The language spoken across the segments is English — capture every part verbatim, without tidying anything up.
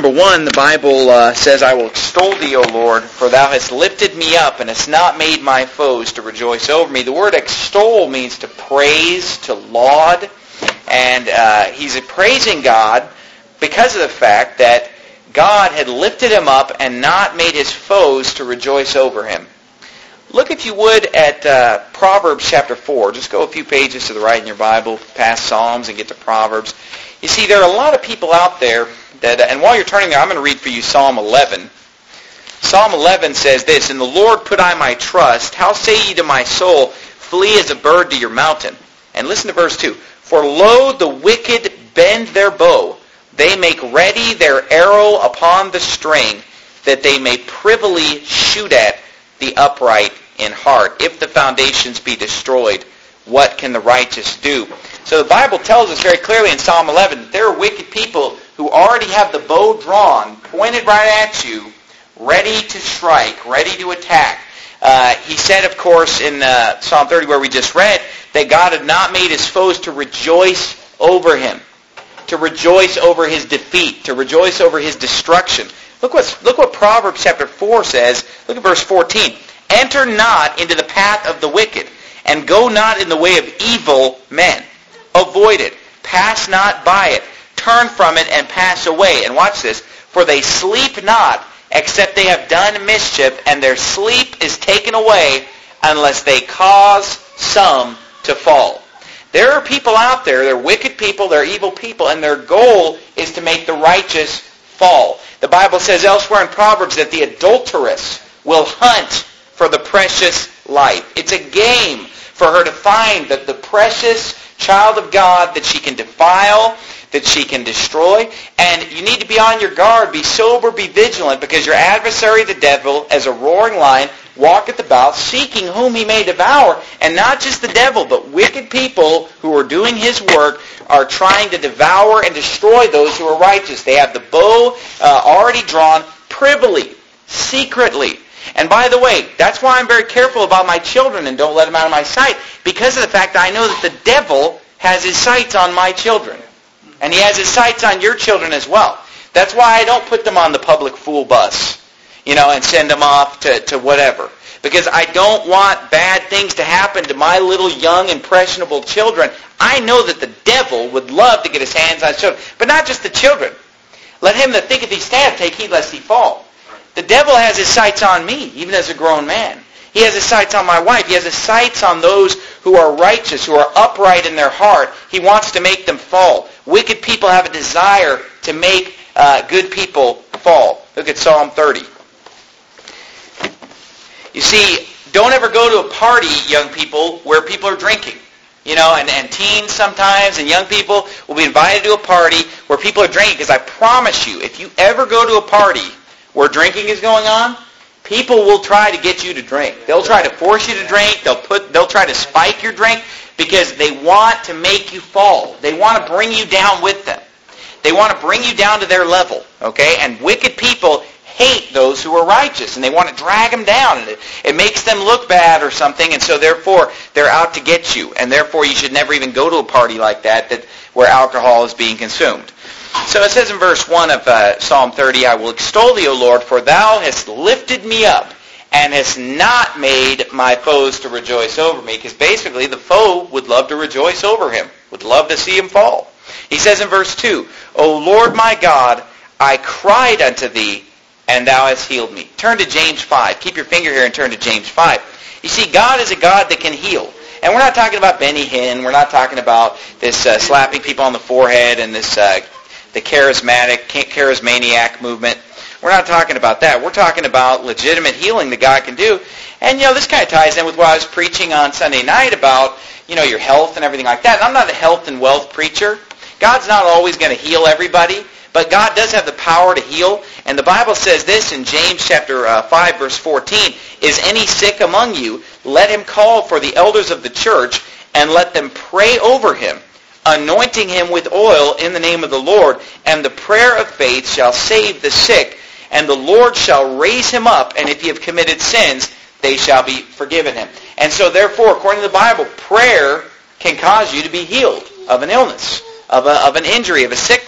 number one, the Bible uh, says, I will extol thee, O Lord, for thou hast lifted me up and hast not made my foes to rejoice over me. The word extol means to praise, to laud, and uh, he's praising God because of the fact that God had lifted him up and not made his foes to rejoice over him. Look, if you would, at uh, Proverbs chapter four. Just go a few pages to the right in your Bible, past Psalms, and get to Proverbs. You see, there are a lot of people out there that, and while you're turning there, I'm going to read for you Psalm eleven. Psalm eleven says this, In the Lord put I my trust. How say ye to my soul, Flee as a bird to your mountain? And listen to verse two. For lo, the wicked bend their bow. They make ready their arrow upon the string, that they may privily shoot at the upright in heart. If the foundations be destroyed, what can the righteous do? So the Bible tells us very clearly in Psalm eleven that there are wicked people who already have the bow drawn, pointed right at you, ready to strike, ready to attack. Uh, he said, of course, in uh, Psalm thirty, where we just read, that God had not made his foes to rejoice over him, to rejoice over his defeat, to rejoice over his destruction. Look what, look what Proverbs chapter four says. Look at verse fourteen. Enter not into the path of the wicked, and go not in the way of evil men. Avoid it. Pass not by it. Turn from it and pass away. And watch this. For they sleep not, except they have done mischief, and their sleep is taken away unless they cause some to fall. There are people out there, they're wicked people, they're evil people, and their goal is to make the righteous fall. The Bible says elsewhere in Proverbs that the adulteress will hunt for the precious life. It's a game for her to find that the precious child of God that she can defile, that she can destroy. And you need to be on your guard, be sober, be vigilant, because your adversary, the devil, as a roaring lion, walketh about, seeking whom he may devour. And not just the devil, but wicked people who are doing his work are trying to devour and destroy those who are righteous. They have the bow uh, already drawn privily, secretly. And by the way, that's why I'm very careful about my children and don't let them out of my sight, because of the fact that I know that the devil has his sights on my children. And he has his sights on your children as well. That's why I don't put them on the public fool bus, you know, and send them off to, to whatever. Because I don't want bad things to happen to my little young, impressionable children. I know that the devil would love to get his hands on children. But not just the children. Let him that thinketh he stand take heed lest he fall. The devil has his sights on me, even as a grown man. He has his sights on my wife. He has his sights on those who are righteous, who are upright in their heart. He wants to make them fall. Wicked people have a desire to make uh, good people fall. Look at Psalm thirty. You see, don't ever go to a party, young people, where people are drinking. You know, and, and teens sometimes and young people will be invited to a party where people are drinking. Because I promise you, if you ever go to a party where drinking is going on, people will try to get you to drink. They'll try to force you to drink. They'll put. They'll try to spike your drink because they want to make you fall. They want to bring you down with them. They want to bring you down to their level. Okay? And wicked people hate those who are righteous, and they want to drag them down, and it, it makes them look bad or something, and so therefore they're out to get you, and therefore you should never even go to a party like that, that where alcohol is being consumed. So it says in verse one of uh, Psalm thirty, I will extol thee, O Lord, for thou hast lifted me up, and hast not made my foes to rejoice over me, because basically the foe would love to rejoice over him, would love to see him fall. He says in verse two, O Lord my God, I cried unto thee, and thou hast healed me. Turn to James five. Keep your finger here and turn to James five. You see, God is a God that can heal. And we're not talking about Benny Hinn. We're not talking about this uh, slapping people on the forehead and this uh, the charismatic, charismaniac movement. We're not talking about that. We're talking about legitimate healing that God can do. And, you know, this kind of ties in with what I was preaching on Sunday night about, you know, your health and everything like that. And I'm not a health and wealth preacher. God's not always going to heal everybody. But God does have the power to heal. And the Bible says this in James chapter uh, five, verse fourteen, Is any sick among you? Let him call for the elders of the church, and let them pray over him, anointing him with oil in the name of the Lord. And the prayer of faith shall save the sick, and the Lord shall raise him up. And if he have committed sins, they shall be forgiven him. And so therefore, according to the Bible, prayer can cause you to be healed of an illness, of, a, of an injury, of a sickness.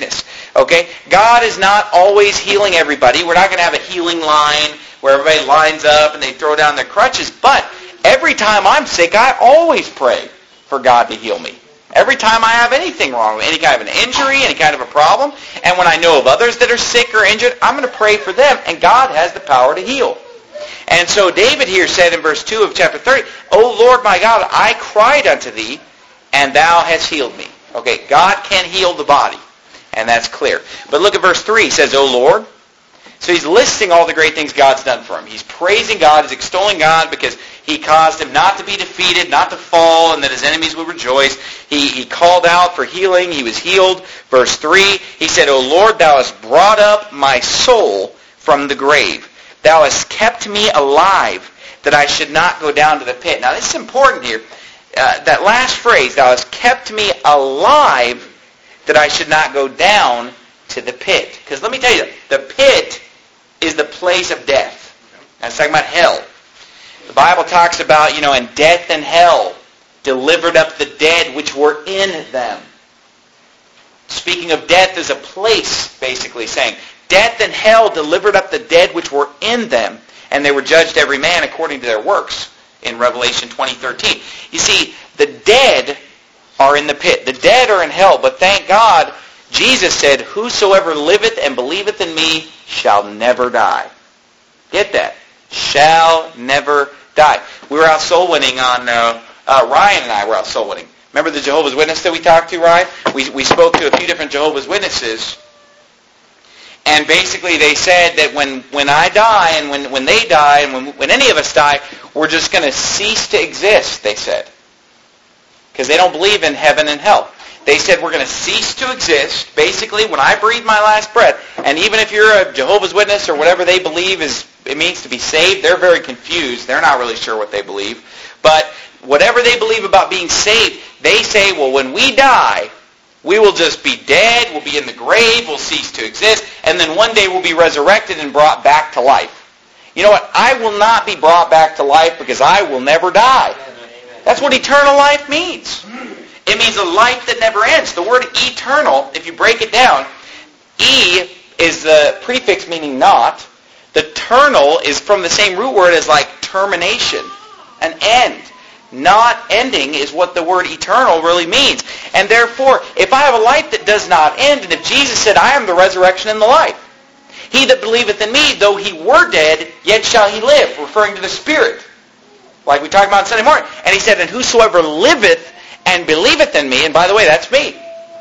Okay? God is not always healing everybody. We're not going to have a healing line where everybody lines up and they throw down their crutches. But every time I'm sick, I always pray for God to heal me. Every time I have anything wrong, any kind of an injury, any kind of a problem, and when I know of others that are sick or injured, I'm going to pray for them, and God has the power to heal. And so David here said in verse two of chapter thirty, O Lord my God, I cried unto thee, and thou hast healed me. Okay, God can heal the body, and that's clear. But look at verse three. He says, O Lord. So he's listing all the great things God's done for him. He's praising God, he's extolling God because he caused him not to be defeated, not to fall, and that his enemies would rejoice. He, he called out for healing. He was healed. Verse three, he said, O Lord, thou hast brought up my soul from the grave. Thou hast kept me alive, that I should not go down to the pit. Now, this is important here. Uh, that last phrase, thou hast kept me alive, that I should not go down to the pit. Because let me tell you, the pit is the place of death. That's talking about hell. The Bible talks about, you know, and death and hell delivered up the dead which were in them. Speaking of death as a place, basically saying, death and hell delivered up the dead which were in them, and they were judged every man according to their works, in Revelation twenty thirteen. You see, the dead are in the pit. The dead are in hell, but thank God, Jesus said, whosoever liveth and believeth in me shall never die. Get that? Shall never die. We were out soul winning on, uh, uh, Ryan and I were out soul winning. Remember the Jehovah's Witness that we talked to, Ryan? We, we spoke to a few different Jehovah's Witnesses. And basically they said that when, when I die and when, when they die and when, when any of us die, we're just going to cease to exist, they said. Because they don't believe in heaven and hell. They said we're going to cease to exist. Basically, when I breathe my last breath, and even if you're a Jehovah's Witness or whatever they believe is it means to be saved, they're very confused. They're not really sure what they believe. But whatever they believe about being saved, they say, well, when we die, we will just be dead, we'll be in the grave, we'll cease to exist, and then one day we'll be resurrected and brought back to life. You know what? I will not be brought back to life because I will never die. That's what eternal life means. It means a life that never ends. The word eternal, if you break it down, E is the prefix meaning not. The eternal is from the same root word as like termination, an end. Not ending is what the word eternal really means. And therefore, if I have a life that does not end, and if Jesus said, I am the resurrection and the life, he that believeth in me, though he were dead, yet shall he live, referring to the Spirit, like we talked about Sunday morning. And he said, and whosoever liveth and believeth in me, and by the way, that's me.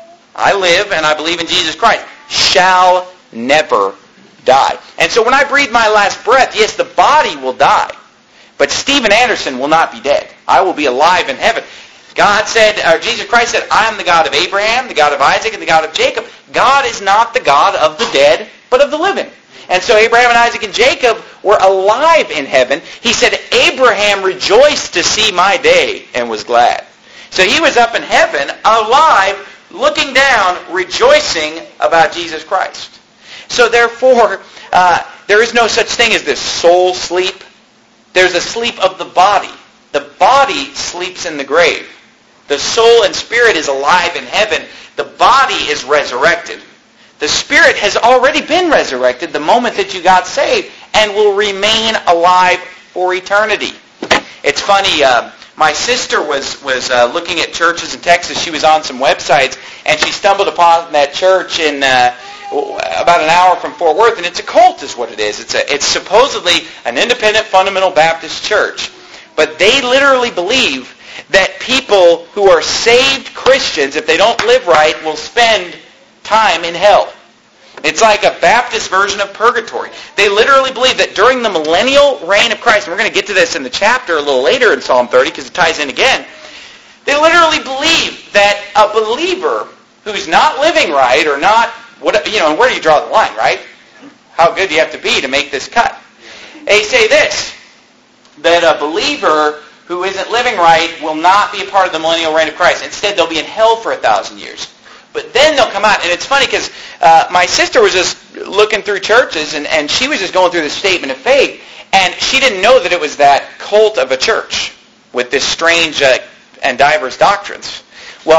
I live and I believe in Jesus Christ, shall never die. And so when I breathe my last breath, yes, the body will die. But Stephen Anderson will not be dead. I will be alive in heaven. God said, or Jesus Christ said, I am the God of Abraham, the God of Isaac, and the God of Jacob. God is not the God of the dead, but of the living. And so Abraham and Isaac and Jacob were alive in heaven. He said, Abraham rejoiced to see my day and was glad. So he was up in heaven, alive, looking down, rejoicing about Jesus Christ. So therefore, uh, there is no such thing as this soul sleep. There's a sleep of the body. The body sleeps in the grave. The soul and spirit is alive in heaven. The body is resurrected. The spirit has already been resurrected the moment that you got saved and will remain alive for eternity. It's funny, uh, my sister was, was uh, looking at churches in Texas. She was on some websites, and she stumbled upon that church in uh, about an hour from Fort Worth, and it's a cult is what it is. It's, a, it's supposedly an independent fundamental Baptist church. But they literally believe that people who are saved Christians, if they don't live right, will spend time in hell. It's like a Baptist version of purgatory. They literally believe that during the millennial reign of Christ, and we're going to get to this in the chapter a little later in Psalm thirty because it ties in again, they literally believe that a believer who's not living right or not, what, you know, and where do you draw the line, right? How good do you have to be to make this cut? They say this, that a believer who isn't living right will not be a part of the millennial reign of Christ. Instead, they'll be in hell for a thousand years. But then they'll come out, and it's funny because uh, my sister was just looking through churches, and, and she was just going through the statement of faith, and she didn't know that it was that cult of a church with this strange uh, and diverse doctrines. Well,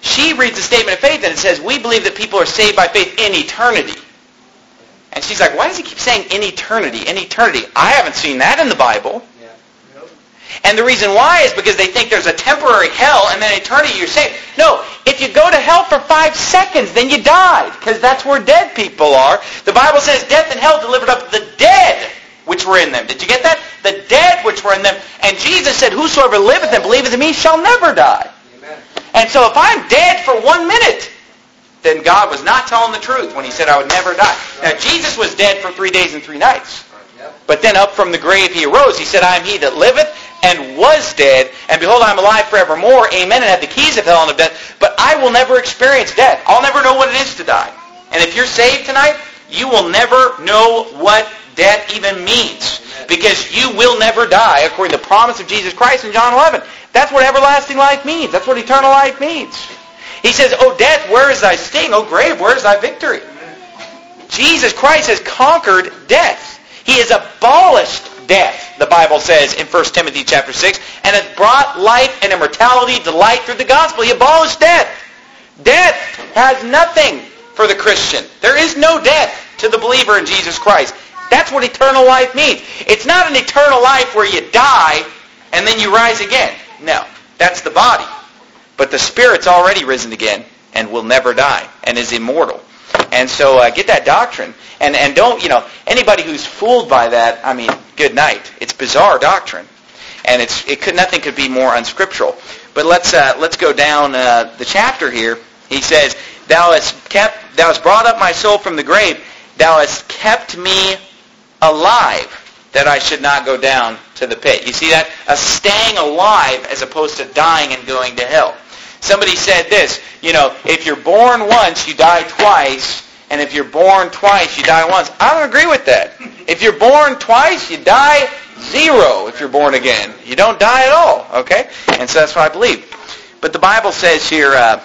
She reads a statement of faith and it says, we believe that people are saved by faith in eternity. And she's like, why does he keep saying in eternity, in eternity? I haven't seen that in the Bible. Yeah. Nope. And the reason why is because they think there's a temporary hell and then eternity you're saved. No, if you go to hell for five seconds, then you died, because that's where dead people are. The Bible says death and hell delivered up the dead which were in them. Did you get that? The dead which were in them. And Jesus said, whosoever liveth and believeth in me shall never die. Amen. And so if I'm dead for one minute, then God was not telling the truth when he said I would never die. Now, Jesus was dead for three days and three nights. But then up from the grave he arose. He said, I am he that liveth and was dead, and behold, I am alive forevermore. Amen. And have the keys of hell and of death. But I will never experience death. I'll never know what it is to die. And if you're saved tonight, you will never know what death even means. Because you will never die, according to the promise of Jesus Christ in John eleven. That's what everlasting life means. That's what eternal life means. He says, O death, where is thy sting? O grave, where is thy victory? Jesus Christ has conquered death. He has abolished death, the Bible says in First Timothy chapter six, and has brought life and immortality to light through the gospel. He abolished death. Death has nothing for the Christian. There is no death to the believer in Jesus Christ. That's what eternal life means. It's not an eternal life where you die and then you rise again. No, that's the body. But the Spirit's already risen again and will never die and is immortal. And so uh, get that doctrine. And and don't, you know, anybody who's fooled by that, I mean, good night. It's bizarre doctrine. And it's it could nothing could be more unscriptural. But let's uh, let's go down uh, the chapter here. He says, Thou hast kept thou hast brought up my soul from the grave. Thou hast kept me alive, that I should not go down to the pit. You see that? A staying alive as opposed to dying and going to hell. Somebody said this, you know, if you're born once, you die twice, and if you're born twice, you die once. I don't agree with that. If you're born twice, you die zero if you're born again. You don't die at all, okay? And so that's what I believe. But the Bible says here, uh,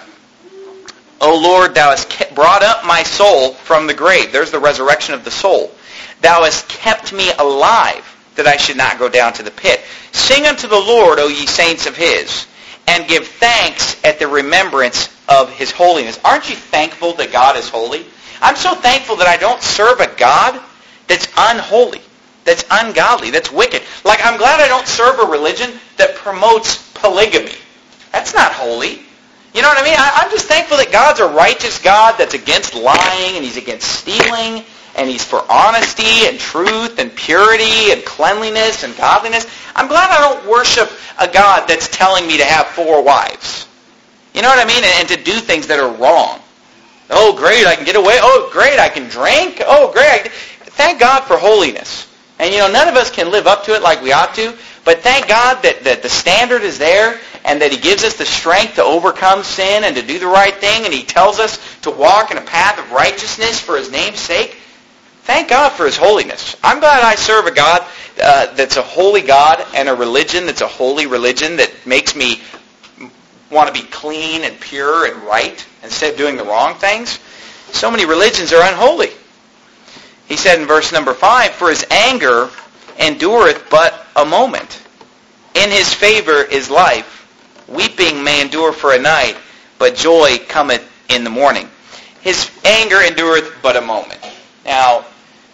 O Lord, thou hast brought up my soul from the grave. There's the resurrection of the soul. Thou hast kept me alive, that I should not go down to the pit. Sing unto the Lord, O ye saints of his, and give thanks at the remembrance of his holiness. Aren't you thankful that God is holy? I'm so thankful that I don't serve a God that's unholy, that's ungodly, that's wicked. Like, I'm glad I don't serve a religion that promotes polygamy. That's not holy. You know what I mean? I, I'm just thankful that God's a righteous God that's against lying, and he's against stealing, and he's for honesty and truth and purity and cleanliness and godliness. I'm glad I don't worship a God that's telling me to have four wives. You know what I mean? And, and to do things that are wrong. Oh, great, I can get away. Oh, great, I can drink. Oh, great. I can... Thank God for holiness. And, you know, none of us can live up to it like we ought to. But thank God that, that the standard is there and that he gives us the strength to overcome sin and to do the right thing. And he tells us to walk in a path of righteousness for his name's sake. Thank God for his holiness. I'm glad I serve a God uh, that's a holy God and a religion that's a holy religion that makes me want to be clean and pure and right instead of doing the wrong things. So many religions are unholy. He said in verse number five, For his anger endureth but a moment. In his favor is life. Weeping may endure for a night, but joy cometh in the morning. His anger endureth but a moment. Now,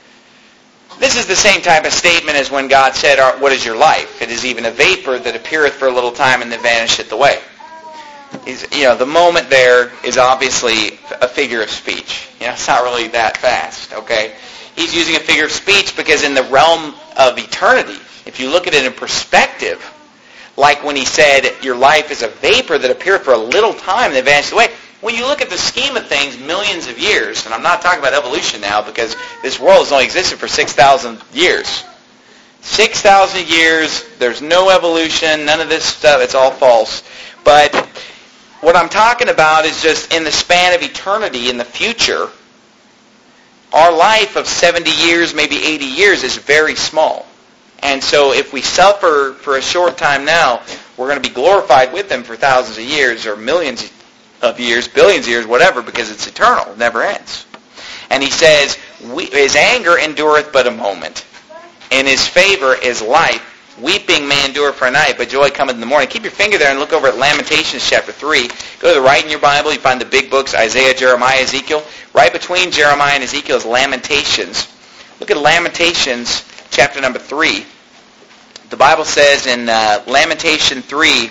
this is the same type of statement as when God said, What is your life? It is even a vapor that appeareth for a little time and then vanisheth away. He's, you know, the moment there is obviously a figure of speech. You know, it's not really that fast, okay? He's using a figure of speech because in the realm of eternity, if you look at it in perspective, like when he said, your life is a vapor that appeareth for a little time and then vanishes away. When you look at the scheme of things, millions of years, and I'm not talking about evolution now because this world has only existed for six thousand years. six thousand years, there's no evolution, none of this stuff, it's all false. But what I'm talking about is just in the span of eternity, in the future, our life of seventy years, maybe eighty years is very small. And so if we suffer for a short time now, we're going to be glorified with him for thousands of years or millions of years, billions of years, whatever, because it's eternal. It never ends. And he says, we, his anger endureth but a moment. In his favor is life. Weeping may endure for a night, but joy cometh in the morning. Keep your finger there and look over at Lamentations chapter three. Go to the right in your Bible. You find the big books, Isaiah, Jeremiah, Ezekiel. Right between Jeremiah and Ezekiel is Lamentations. Look at Lamentations chapter number three. The Bible says in uh, Lamentation three,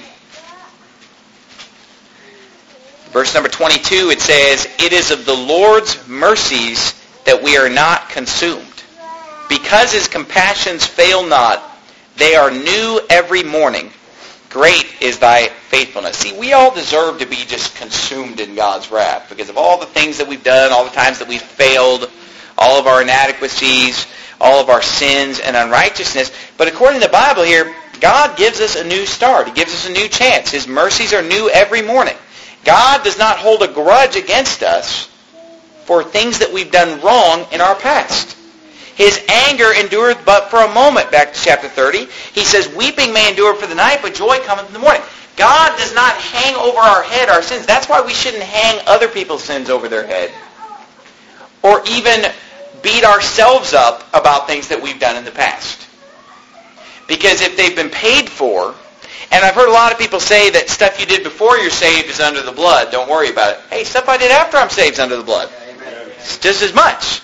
verse number twenty-two, it says, "It is of the Lord's mercies that we are not consumed. Because his compassions fail not, they are new every morning. Great is thy faithfulness." See, we all deserve to be just consumed in God's wrath because of all the things that we've done, all the times that we've failed, all of our inadequacies, all of our sins and unrighteousness. But according to the Bible here, God gives us a new start. He gives us a new chance. His mercies are new every morning. God does not hold a grudge against us for things that we've done wrong in our past. His anger endureth but for a moment, back to chapter thirty. He says, "Weeping may endure for the night, but joy cometh in the morning." God does not hang over our head our sins. That's why we shouldn't hang other people's sins over their head. Or even beat ourselves up about things that we've done in the past. Because if they've been paid for, and I've heard a lot of people say that stuff you did before you're saved is under the blood. Don't worry about it. Hey, stuff I did after I'm saved is under the blood. Amen. It's just as much.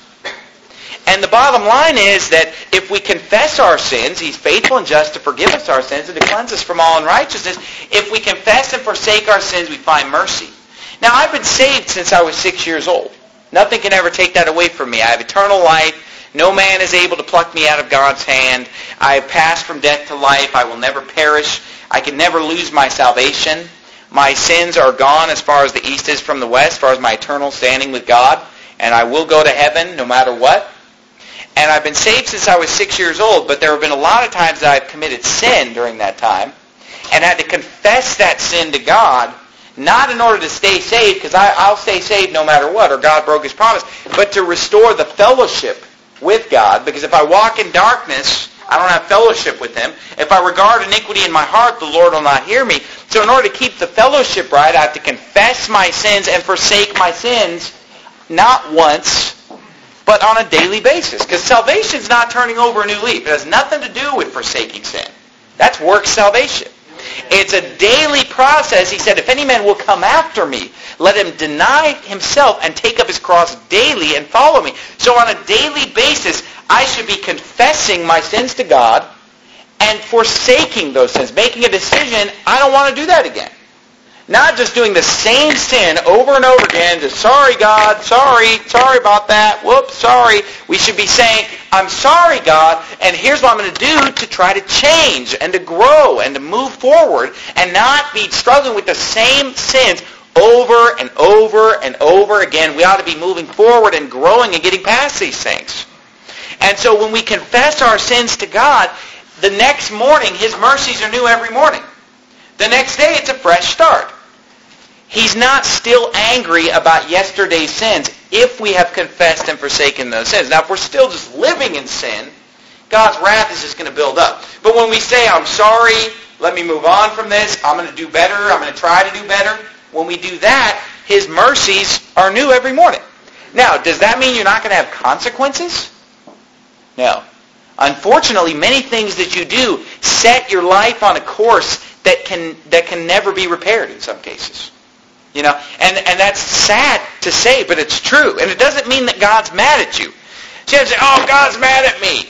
And the bottom line is that if we confess our sins, He's faithful and just to forgive us our sins and to cleanse us from all unrighteousness. If we confess and forsake our sins, we find mercy. Now, I've been saved since I was six years old. Nothing can ever take that away from me. I have eternal life. No man is able to pluck me out of God's hand. I have passed from death to life. I will never perish. I can never lose my salvation. My sins are gone as far as the east is from the west, as far as my eternal standing with God. And I will go to heaven no matter what. And I've been saved since I was six years old, but there have been a lot of times that I've committed sin during that time and had to confess that sin to God, not in order to stay saved, because I'll stay saved no matter what, or God broke His promise, but to restore the fellowship with God, because if I walk in darkness, I don't have fellowship with Him. If I regard iniquity in my heart, the Lord will not hear me. So in order to keep the fellowship right, I have to confess my sins and forsake my sins, not once, but on a daily basis. Because salvation is not turning over a new leaf. It has nothing to do with forsaking sin. That's work salvation. It's a daily process. He said, "If any man will come after me, let him deny himself and take up his cross daily and follow me." So on a daily basis, I should be confessing my sins to God and forsaking those sins, making a decision, I don't want to do that again. Not just doing the same sin over and over again, just, "Sorry, God, sorry, sorry about that, whoops, sorry." We should be saying, "I'm sorry, God, and here's what I'm going to do to try to change and to grow and to move forward," and not be struggling with the same sins over and over and over again. We ought to be moving forward and growing and getting past these things. And so when we confess our sins to God, the next morning, His mercies are new every morning. The next day, it's a fresh start. He's not still angry about yesterday's sins if we have confessed and forsaken those sins. Now, if we're still just living in sin, God's wrath is just going to build up. But when we say, "I'm sorry, let me move on from this, I'm going to do better, I'm going to try to do better," when we do that, His mercies are new every morning. Now, does that mean you're not going to have consequences? No. Unfortunately, many things that you do set your life on a course that can that can never be repaired in some cases. You know, and, and that's sad to say, but it's true. And it doesn't mean that God's mad at you. So you say, "Oh, God's mad at me.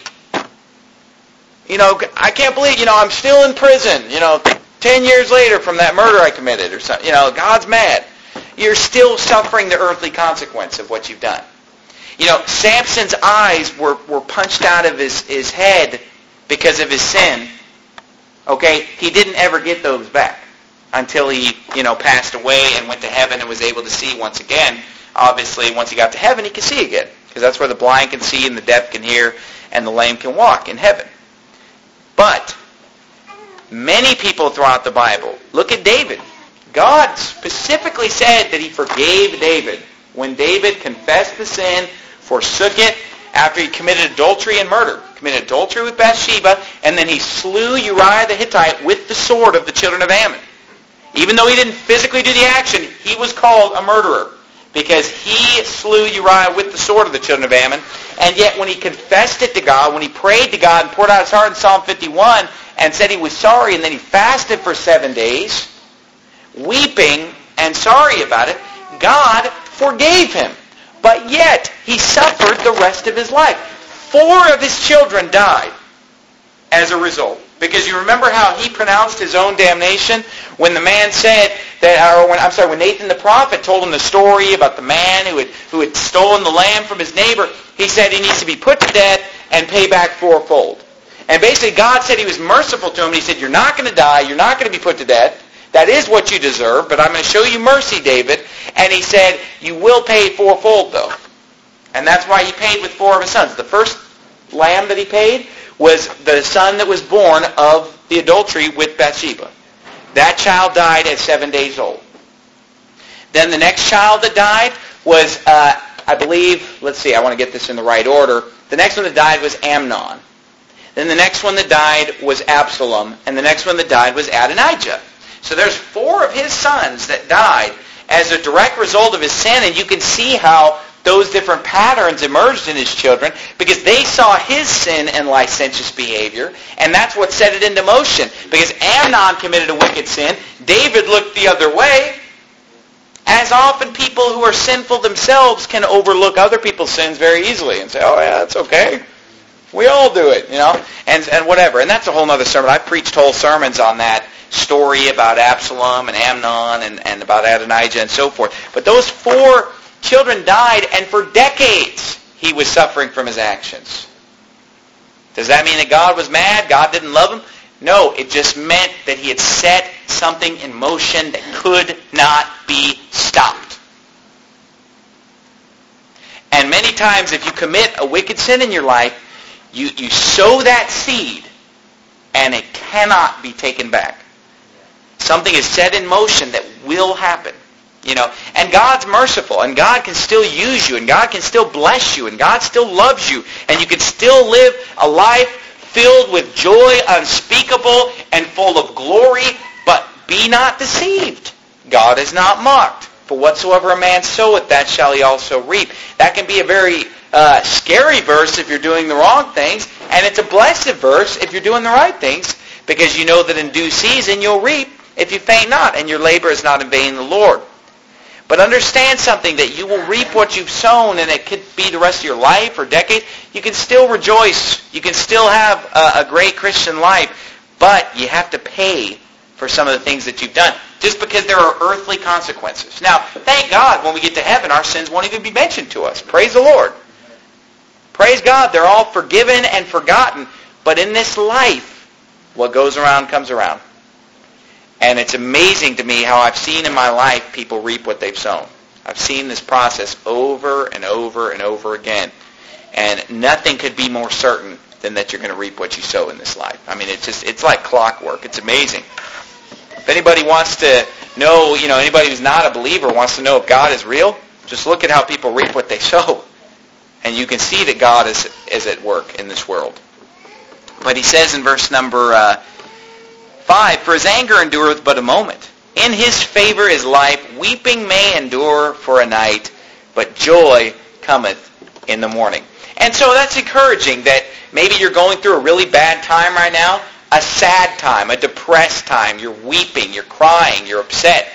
You know, I can't believe, you know, I'm still in prison, you know, ten years later from that murder I committed," or something. You know, God's mad. You're still suffering the earthly consequence of what you've done. You know, Samson's eyes were, were punched out of his, his head because of his sin. Okay? He didn't ever get those back until he, you know, passed away and went to heaven and was able to see once again. Obviously, once he got to heaven, he could see again. Because that's where the blind can see and the deaf can hear and the lame can walk, in heaven. But many people throughout the Bible, look at David. God specifically said that He forgave David when David confessed the sin, forsook it, after he committed adultery and murder. Committed adultery with Bathsheba, and then he slew Uriah the Hittite with the sword of the children of Ammon. Even though he didn't physically do the action, he was called a murderer because he slew Uriah with the sword of the children of Ammon. And yet when he confessed it to God, when he prayed to God and poured out his heart in Psalm fifty-one, and said he was sorry, and then he fasted for seven days, weeping and sorry about it, God forgave him. But yet, he suffered the rest of his life. Four of his children died as a result. Because you remember how he pronounced his own damnation when the man said that, or when, I'm sorry, when Nathan the prophet told him the story about the man who had, who had stolen the lamb from his neighbor, he said he needs to be put to death and pay back fourfold. And basically God said he was merciful to him. He said, you're not going to die, you're not going to be put to death. That is what you deserve, but I'm going to show you mercy, David. And he said, you will pay fourfold, though. And that's why he paid with four of his sons. The first lamb that he paid was the son that was born of the adultery with Bathsheba. That child died at seven days old. Then the next child that died was, uh, I believe, let's see, I want to get this in the right order. The next one that died was Amnon. Then the next one that died was Absalom. And the next one that died was Adonijah. So there's four of his sons that died as a direct result of his sin, and you can see how those different patterns emerged in his children because they saw his sin and licentious behavior, and that's what set it into motion. Because Amnon committed a wicked sin, David looked the other way. As often people who are sinful themselves can overlook other people's sins very easily and say, oh yeah, that's okay. We all do it, you know, and and whatever. And that's a whole other sermon. I've preached whole sermons on that story about Absalom and Amnon and, and about Adonijah and so forth. But those four children died, and for decades he was suffering from his actions. Does that mean that God was mad? God didn't love him? No, it just meant that he had set something in motion that could not be stopped. And many times if you commit a wicked sin in your life, you, you sow that seed and it cannot be taken back. Something is set in motion that will happen. You know, and God's merciful, and God can still use you, and God can still bless you, and God still loves you, and you can still live a life filled with joy unspeakable and full of glory, but be not deceived. God is not mocked. For whatsoever a man soweth, that shall he also reap. That can be a very uh, scary verse if you're doing the wrong things, and it's a blessed verse if you're doing the right things, because you know that in due season you'll reap if you faint not, and your labor is not in vain in the Lord. But understand something, that you will reap what you've sown, and it could be the rest of your life or decade. You can still rejoice. You can still have a, a great Christian life, but you have to pay for some of the things that you've done, just because there are earthly consequences. Now, thank God, when we get to heaven, our sins won't even be mentioned to us. Praise the Lord. Praise God, they're all forgiven and forgotten. But in this life, what goes around comes around. And it's amazing to me how I've seen in my life people reap what they've sown. I've seen this process over and over and over again. And nothing could be more certain than that you're going to reap what you sow in this life. I mean, it's just, it's like clockwork. It's amazing. If anybody wants to know, you know, anybody who's not a believer wants to know if God is real, just look at how people reap what they sow. And you can see that God is, is at work in this world. But he says in verse number uh, five, for his anger endureth but a moment. In his favor is life. Weeping may endure for a night, but joy cometh in the morning. And so that's encouraging that maybe you're going through a really bad time right now, a sad time, a depressed time. You're weeping, you're crying, you're upset.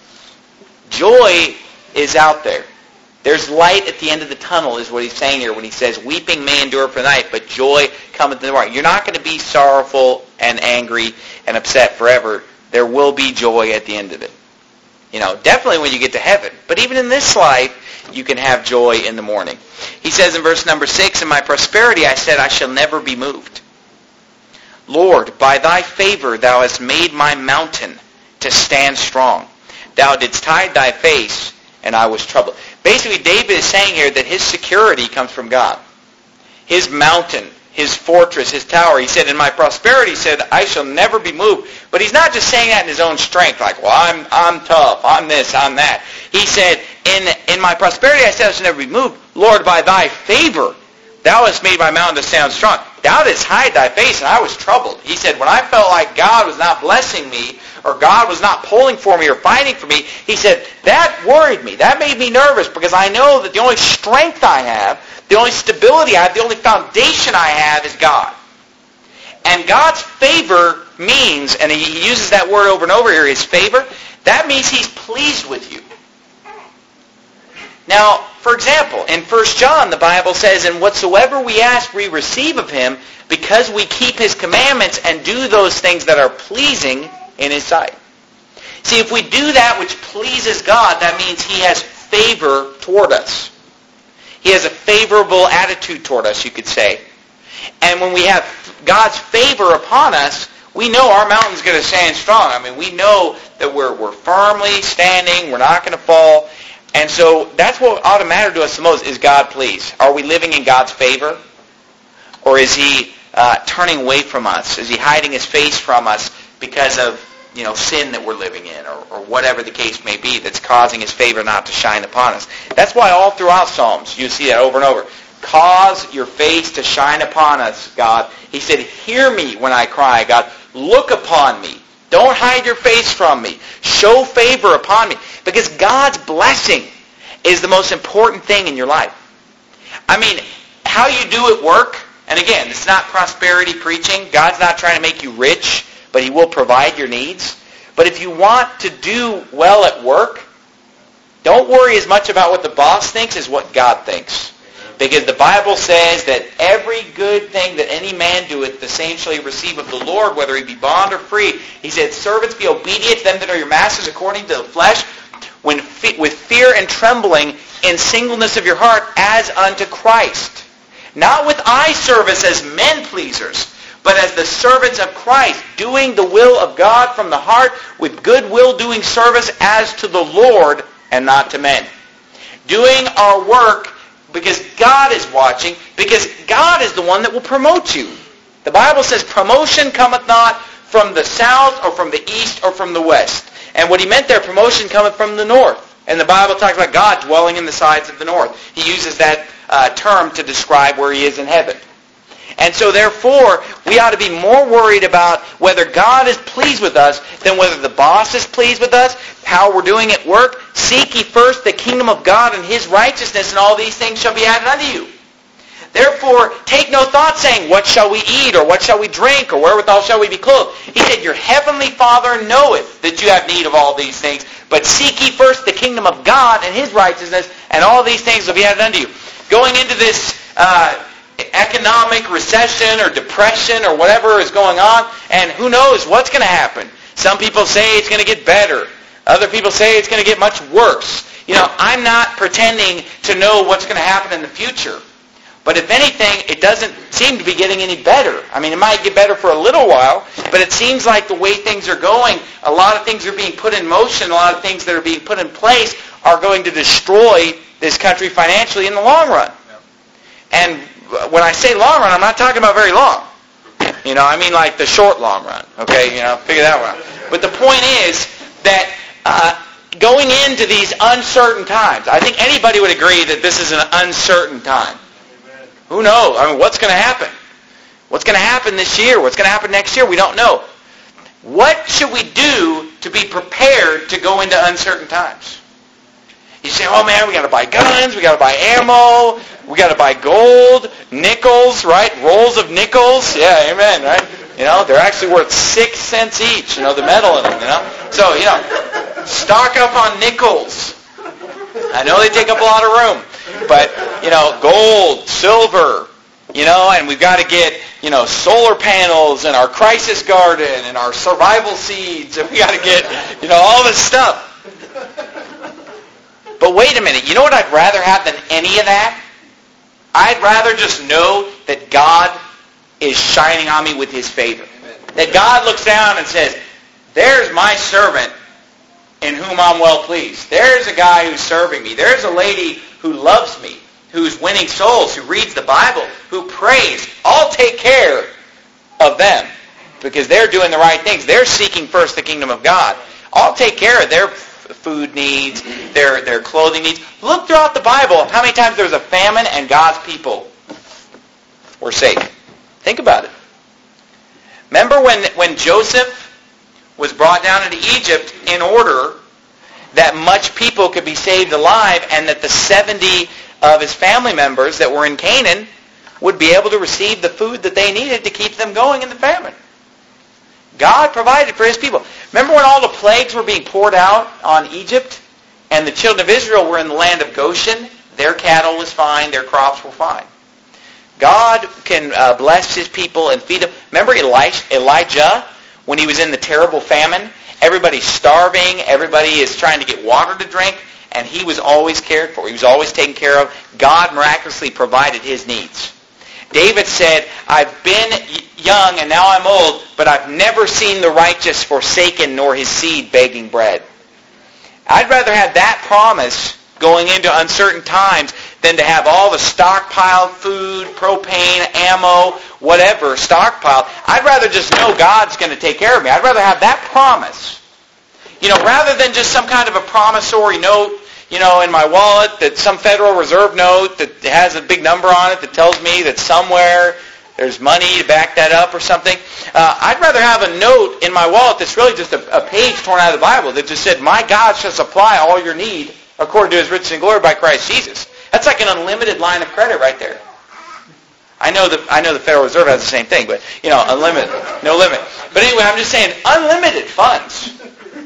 Joy is out there. There's light at the end of the tunnel is what he's saying here when he says, weeping may endure for the night, but joy cometh in the morning. You're not going to be sorrowful and angry and upset forever. There will be joy at the end of it. You know, definitely when you get to heaven. But even in this life, you can have joy in the morning. He says in verse number six, in my prosperity I said, I shall never be moved. Lord, by thy favor thou hast made my mountain to stand strong. Thou didst hide thy face, and I was troubled. Basically, David is saying here that his security comes from God. His mountain, his fortress, his tower. He said, in my prosperity, he said, I shall never be moved. But he's not just saying that in his own strength, like, well, I'm I'm tough, I'm this, I'm that. He said, in, in my prosperity I said I shall never be moved. Lord, by thy favor, thou hast made my mountain to stand strong. Thou didst hide thy face, and I was troubled. He said, when I felt like God was not blessing me, or God was not pulling for me or fighting for me, he said, that worried me. That made me nervous, because I know that the only strength I have, the only stability I have, the only foundation I have is God. And God's favor means, and he uses that word over and over here, his favor, that means he's pleased with you. Now, for example, in First John, the Bible says, and whatsoever we ask, we receive of him, because we keep his commandments and do those things that are pleasing in his sight. See, if we do that which pleases God, that means he has favor toward us. He has a favorable attitude toward us, you could say. And when we have God's favor upon us, we know our mountain's going to stand strong. I mean, we know that we're, we're firmly standing, we're not going to fall. And so that's what ought to matter to us the most. Is God pleased? Are we living in God's favor? Or is he uh, turning away from us? Is he hiding his face from us because of, you know, sin that we're living in, or, or whatever the case may be that's causing his favor not to shine upon us? That's why all throughout Psalms you see that over and over. Cause your face to shine upon us, God. He said, hear me when I cry, God. Look upon me. Don't hide your face from me. Show favor upon me. Because God's blessing is the most important thing in your life. I mean, how you do at work, and again, it's not prosperity preaching. God's not trying to make you rich, but he will provide your needs. But if you want to do well at work, don't worry as much about what the boss thinks as what God thinks. Because the Bible says that every good thing that any man doeth, the same shall he receive of the Lord, whether he be bond or free. He said, servants, be obedient to them that are your masters according to the flesh, when fe- with fear and trembling, in singleness of your heart, as unto Christ. Not with eye service as men pleasers, but as the servants of Christ, doing the will of God from the heart, with good will doing service as to the Lord and not to men. Doing our work because God is watching, because God is the one that will promote you. The Bible says promotion cometh not from the south or from the east or from the west. And what he meant there, promotion cometh from the north. And the Bible talks about God dwelling in the sides of the north. He uses that uh, term to describe where he is in heaven. And so therefore, we ought to be more worried about whether God is pleased with us than whether the boss is pleased with us, how we're doing at work. Seek ye first the kingdom of God and his righteousness, and all these things shall be added unto you. Therefore, take no thought saying, what shall we eat, or what shall we drink, or wherewithal shall we be clothed? He said, your heavenly Father knoweth that you have need of all these things, but seek ye first the kingdom of God and his righteousness, and all these things will be added unto you. Going into this uh, economic recession or depression or whatever is going on, and who knows what's going to happen. Some people say it's going to get better. Other people say it's going to get much worse. You know, I'm not pretending to know what's going to happen in the future. But if anything, it doesn't seem to be getting any better. I mean, it might get better for a little while, but it seems like the way things are going, a lot of things are being put in motion, a lot of things that are being put in place are going to destroy this country financially in the long run. And when I say long run, I'm not talking about very long. You know, I mean like the short long run. Okay, you know, figure that one out. But the point is that uh, going into these uncertain times, I think anybody would agree that this is an uncertain time. Amen. Who knows? I mean, what's going to happen? What's going to happen this year? What's going to happen next year? We don't know. What should we do to be prepared to go into uncertain times? You say, oh man, we got to buy guns, we got to buy ammo, we got to buy gold, nickels, right? Rolls of nickels. Yeah, amen, right? You know, they're actually worth six cents each, you know, the metal in them, you know. So, you know, stock up on nickels. I know they take up a lot of room, but, you know, gold, silver, you know, and we've got to get, you know, solar panels and our crisis garden and our survival seeds, and we got to get, you know, all this stuff. But wait a minute, you know what I'd rather have than any of that? I'd rather just know that God is shining on me with his favor. Amen. That God looks down and says, there's my servant in whom I'm well pleased. There's a guy who's serving me. There's a lady who loves me, who's winning souls, who reads the Bible, who prays. I'll take care of them because they're doing the right things. They're seeking first the kingdom of God. I'll take care of their food needs, their their clothing needs. Look throughout the Bible how many times there was a famine and God's people were safe. Think about it. Remember when, when Joseph was brought down into Egypt in order that much people could be saved alive, and that the seventy of his family members that were in Canaan would be able to receive the food that they needed to keep them going in the famine. God provided for his people. Remember when all the plagues were being poured out on Egypt and the children of Israel were in the land of Goshen? Their cattle was fine, their crops were fine. God can uh, bless his people and feed them. Remember Elijah when he was in the terrible famine? Everybody's starving, everybody is trying to get water to drink, and he was always cared for. He was always taken care of. God miraculously provided his needs. David said, I've been young and now I'm old, but I've never seen the righteous forsaken nor his seed begging bread. I'd rather have that promise going into uncertain times than to have all the stockpiled food, propane, ammo, whatever stockpiled. I'd rather just know God's going to take care of me. I'd rather have that promise. You know, rather than just some kind of a promissory note, you know, in my wallet, that some Federal Reserve note that has a big number on it that tells me that somewhere there's money to back that up or something. Uh, I'd rather have a note in my wallet that's really just a, a page torn out of the Bible that just said, my God shall supply all your need according to his riches and glory by Christ Jesus. That's like an unlimited line of credit right there. I know that I know the Federal Reserve has the same thing, but, you know, unlimited, no limit. But anyway, I'm just saying, unlimited funds.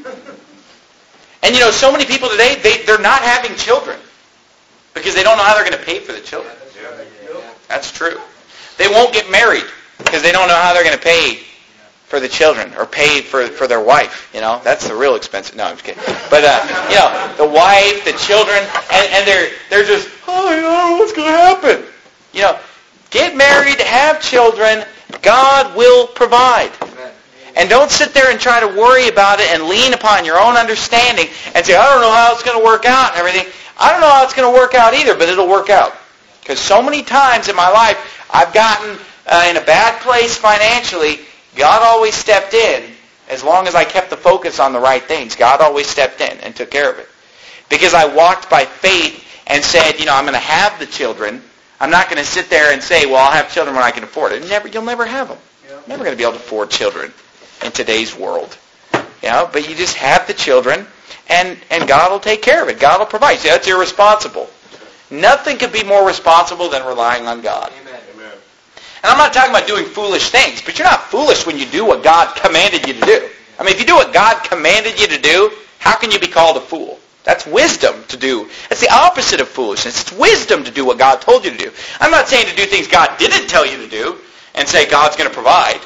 And, you know, so many people today, they, they're not having children because they don't know how they're going to pay for the children. That's true. They won't get married because they don't know how they're going to pay for the children or pay for, for their wife. You know, that's the real expensive. No, I'm just kidding. But, uh, you know, the wife, the children, and, and they're, they're just, oh, I don't know what's going to happen. You know, get married, have children, God will provide. And don't sit there and try to worry about it and lean upon your own understanding and say, I don't know how it's going to work out and everything. I don't know how it's going to work out either, but it'll work out. Because so many times in my life, I've gotten uh, in a bad place financially. God always stepped in as long as I kept the focus on the right things. God always stepped in and took care of it. Because I walked by faith and said, you know, I'm going to have the children. I'm not going to sit there and say, well, I'll have children when I can afford it. Never, you'll never have them. You're never going to be able to afford children in today's world. You know, but you just have the children, and, and God will take care of it. God will provide. See, that's irresponsible. Nothing could be more responsible than relying on God. Amen. Amen. And I'm not talking about doing foolish things, but you're not foolish when you do what God commanded you to do. I mean, if you do what God commanded you to do, how can you be called a fool? That's wisdom to do. That's the opposite of foolishness. It's wisdom to do what God told you to do. I'm not saying to do things God didn't tell you to do and say God's going to provide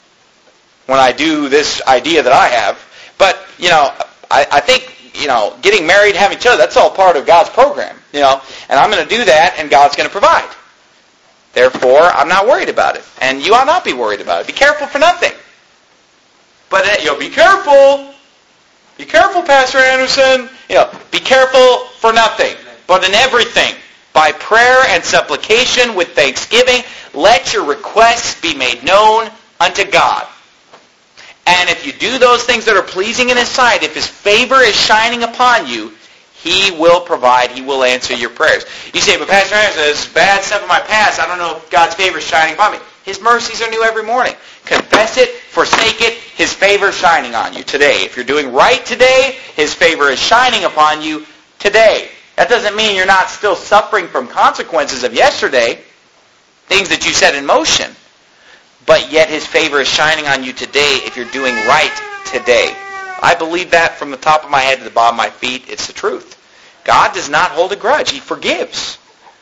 when I do this idea that I have. But, you know, I, I think, you know, getting married, having children, that's all part of God's program, you know. And I'm going to do that, and God's going to provide. Therefore, I'm not worried about it. And you ought not be worried about it. Be careful for nothing. But, uh, you know, be careful. Be careful, Pastor Anderson. You know, be careful for nothing, but in everything. By prayer and supplication with thanksgiving, let your requests be made known unto God. And if you do those things that are pleasing in his sight, if his favor is shining upon you, he will provide. He will answer your prayers. You say, but Pastor Anderson, this is bad stuff in my past. I don't know if God's favor is shining upon me. His mercies are new every morning. Confess it, forsake it. His favor is shining on you today. If you're doing right today, his favor is shining upon you today. That doesn't mean you're not still suffering from consequences of yesterday, things that you set in motion. But yet his favor is shining on you today if you're doing right today. I believe that from the top of my head to the bottom of my feet. It's the truth. God does not hold a grudge. He forgives.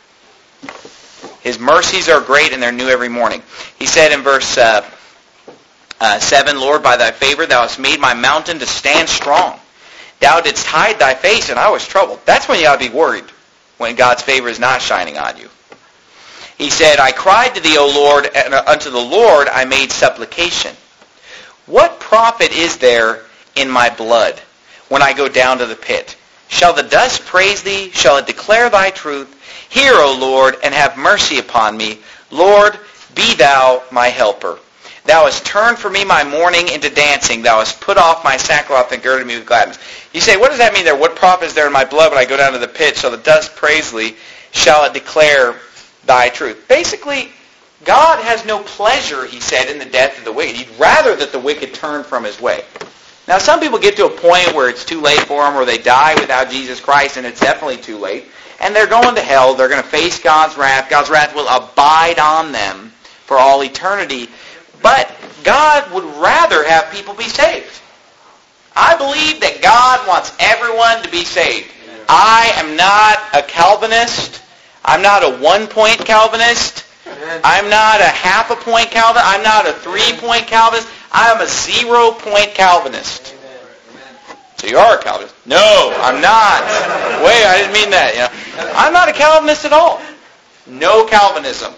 His mercies are great and they're new every morning. He said in verse uh, uh, seven, Lord, by thy favor thou hast made my mountain to stand strong. Thou didst hide thy face and I was troubled. That's when you ought to be worried, when God's favor is not shining on you. He said, I cried to thee, O Lord, and unto the Lord I made supplication. What profit is there in my blood when I go down to the pit? Shall the dust praise thee? Shall it declare thy truth? Hear, O Lord, and have mercy upon me. Lord, be thou my helper. Thou hast turned for me my mourning into dancing. Thou hast put off my sackcloth and girded me with gladness. You say, what does that mean there? What profit is there in my blood when I go down to the pit? Shall the dust praise thee? Shall it declare thy truth? Basically, God has no pleasure, he said, in the death of the wicked. He'd rather that the wicked turn from his way. Now, some people get to a point where it's too late for them, or they die without Jesus Christ, and it's definitely too late. And they're going to hell. They're going to face God's wrath. God's wrath will abide on them for all eternity. But God would rather have people be saved. I believe that God wants everyone to be saved. I am not a Calvinist. I'm not a one-point Calvinist. I'm not a half a point Calvinist. I'm not a three-point Calvinist. I am a zero-point Calvinist. So you are a Calvinist? No, I'm not. Wait, I didn't mean that. You know, I'm not a Calvinist at all. No Calvinism.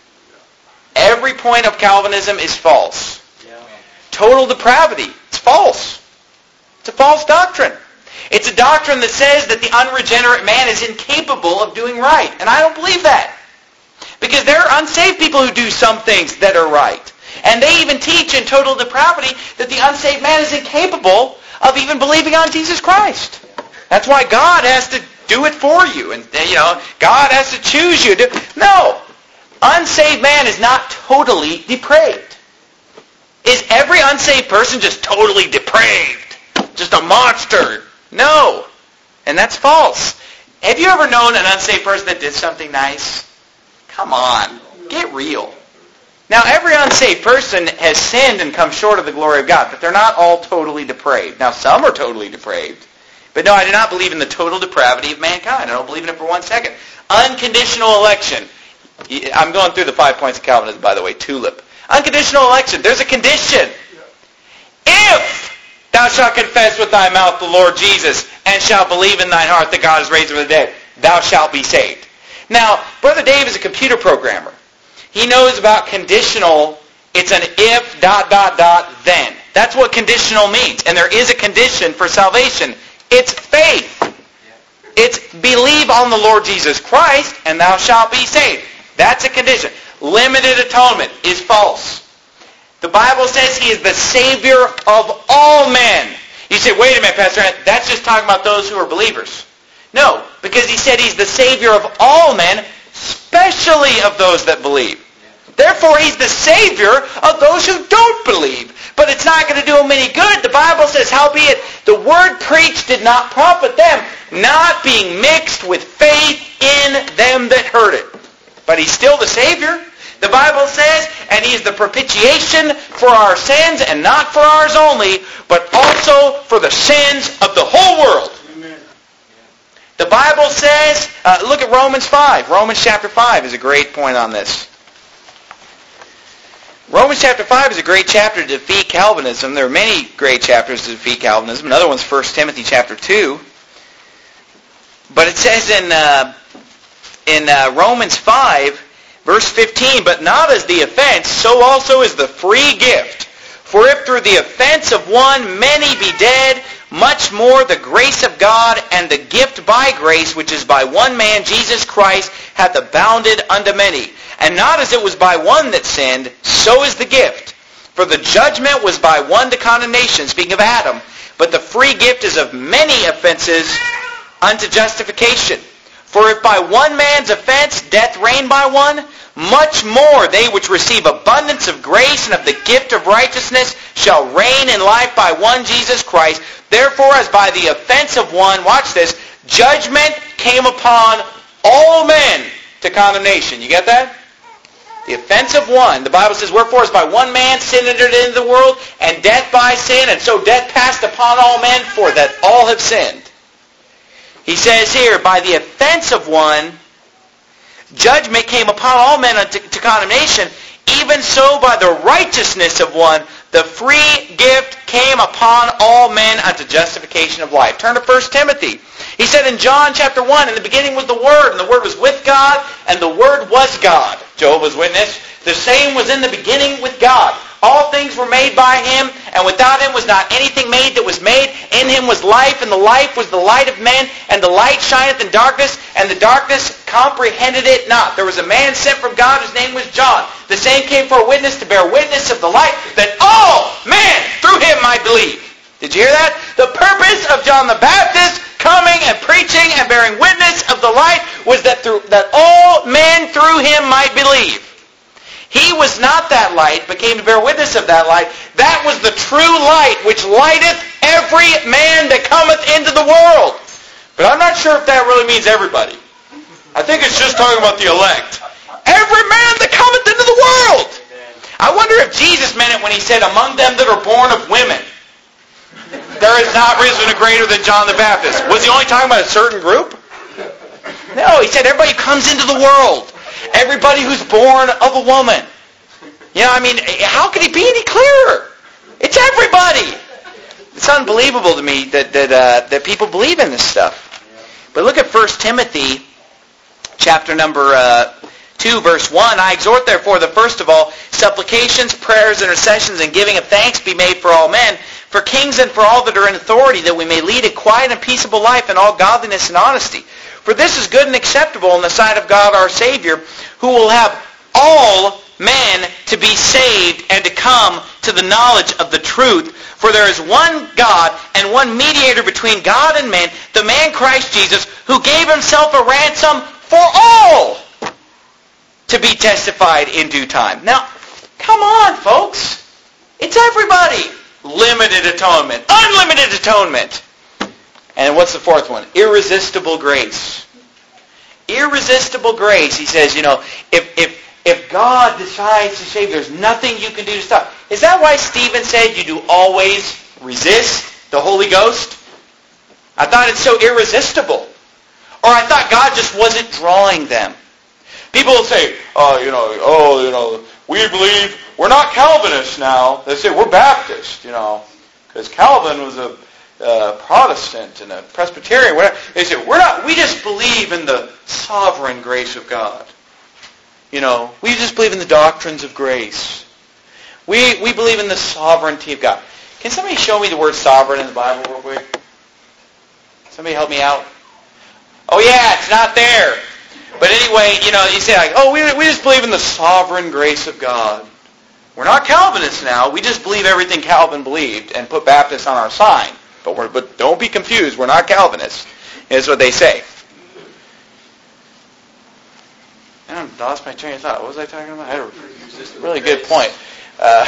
Every point of Calvinism is false. Total depravity. It's false. It's a false doctrine. It's a doctrine that says that the unregenerate man is incapable of doing right. And I don't believe that. Because there are unsaved people who do some things that are right. And they even teach in total depravity that the unsaved man is incapable of even believing on Jesus Christ. That's why God has to do it for you. And, you know, God has to choose you. To, no. Unsaved man is not totally depraved. Is every unsaved person just totally depraved? Just a monster? No. And that's false. Have you ever known an unsaved person that did something nice? Come on. Get real. Now, every unsaved person has sinned and come short of the glory of God, but they're not all totally depraved. Now, some are totally depraved. But no, I do not believe in the total depravity of mankind. I don't believe in it for one second. Unconditional election. I'm going through the five points of Calvinism, by the way. Tulip. Unconditional election. There's a condition. If thou shalt confess with thy mouth the Lord Jesus, and shalt believe in thine heart that God is raised from the dead, thou shalt be saved. Now, Brother Dave is a computer programmer. He knows about conditional. It's an if, dot, dot, dot, then. That's what conditional means. And there is a condition for salvation. It's faith. It's believe on the Lord Jesus Christ, and thou shalt be saved. That's a condition. Limited atonement is false. The Bible says He is the Savior of all men. You say, wait a minute, Pastor, that's just talking about those who are believers. No, because He said He's the Savior of all men, especially of those that believe. Therefore, He's the Savior of those who don't believe. But it's not going to do them any good. The Bible says, howbeit, the word preached did not profit them, not being mixed with faith in them that heard it. But He's still the Savior. The Bible says, and He is the propitiation for our sins, and not for ours only, but also for the sins of the whole world. Amen. The Bible says, uh, look at Romans five. Romans chapter five is a great point on this. Romans chapter five is a great chapter to defeat Calvinism. There are many great chapters to defeat Calvinism. Another one's First Timothy chapter two. But it says in uh, in uh, Romans five, verse fifteen, but not as the offense, so also is the free gift. For if through the offense of one many be dead, much more the grace of God and the gift by grace, which is by one man, Jesus Christ, hath abounded unto many. And not as it was by one that sinned, so is the gift. For the judgment was by one to condemnation, speaking of Adam, but the free gift is of many offenses unto justification. For if by one man's offense death reigned by one, much more they which receive abundance of grace and of the gift of righteousness shall reign in life by one Jesus Christ. Therefore, as by the offense of one, watch this, judgment came upon all men to condemnation. You get that? The offense of one. The Bible says, wherefore as by one man sin entered into the world, and death by sin, and so death passed upon all men, for that all have sinned. He says here, by the offense of one, judgment came upon all men unto to condemnation, even so by the righteousness of one, the free gift came upon all men unto justification of life. Turn to First Timothy. He said in John chapter one, in the beginning was the Word, and the Word was with God, and the Word was God. Jehovah's Witness. The same was in the beginning with God. All things were made by Him, and without Him was not anything made that was made. In Him was life, and the life was the light of men, and the light shineth in darkness, and the darkness comprehended it not. There was a man sent from God, whose name was John. The same came for a witness, to bear witness of the light, that all men through Him might believe. Did you hear that? The purpose of John the Baptist coming and preaching and bearing witness of the light was that through that all men through Him might believe. He was not that light, but came to bear witness of that light. That was the true light which lighteth every man that cometh into the world. But I'm not sure if that really means everybody. I think it's just talking about the elect. Every man that cometh into the world. I wonder if Jesus meant it when he said, among them that are born of women, there is not risen a greater than John the Baptist. Was he only talking about a certain group? No, he said everybody comes into the world. Everybody who's born of a woman. You know, I mean, how could he be any clearer? It's everybody. It's unbelievable to me that that uh, that people believe in this stuff. But look at First Timothy, chapter number uh, two, verse one. I exhort, therefore, that first of all, supplications, prayers, intercessions, and giving of thanks be made for all men, for kings and for all that are in authority, that we may lead a quiet and peaceable life in all godliness and honesty. For this is good and acceptable in the sight of God our Savior, who will have all men to be saved and to come to the knowledge of the truth. For there is one God and one mediator between God and men, the man Christ Jesus, who gave himself a ransom for all to be testified in due time. Now, come on, folks. It's everybody. Limited atonement. Unlimited atonement. And what's the fourth one? Irresistible grace. Irresistible grace. He says, you know, if if if God decides to save, there's nothing you can do to stop. Is that why Stephen said you do always resist the Holy Ghost? I thought it's so irresistible. Or I thought God just wasn't drawing them. People will say, oh, you know, oh, you know, we believe, we're not Calvinists now. They say we're Baptist, you know, because Calvin was a uh, Protestant and a Presbyterian. Whatever. They say, we're not, we just believe in the sovereign grace of God. You know, we just believe in the doctrines of grace. We we believe in the sovereignty of God. Can somebody show me the word sovereign in the Bible real quick? Somebody help me out? Oh yeah, it's not there. But anyway, you know, you say like, oh, we we just believe in the sovereign grace of God. We're not Calvinists now. We just believe everything Calvin believed and put Baptist on our sign. But we're but don't be confused. We're not Calvinists. Is what they say. I lost my train of thought. What was I talking about? I had a really good point. Uh,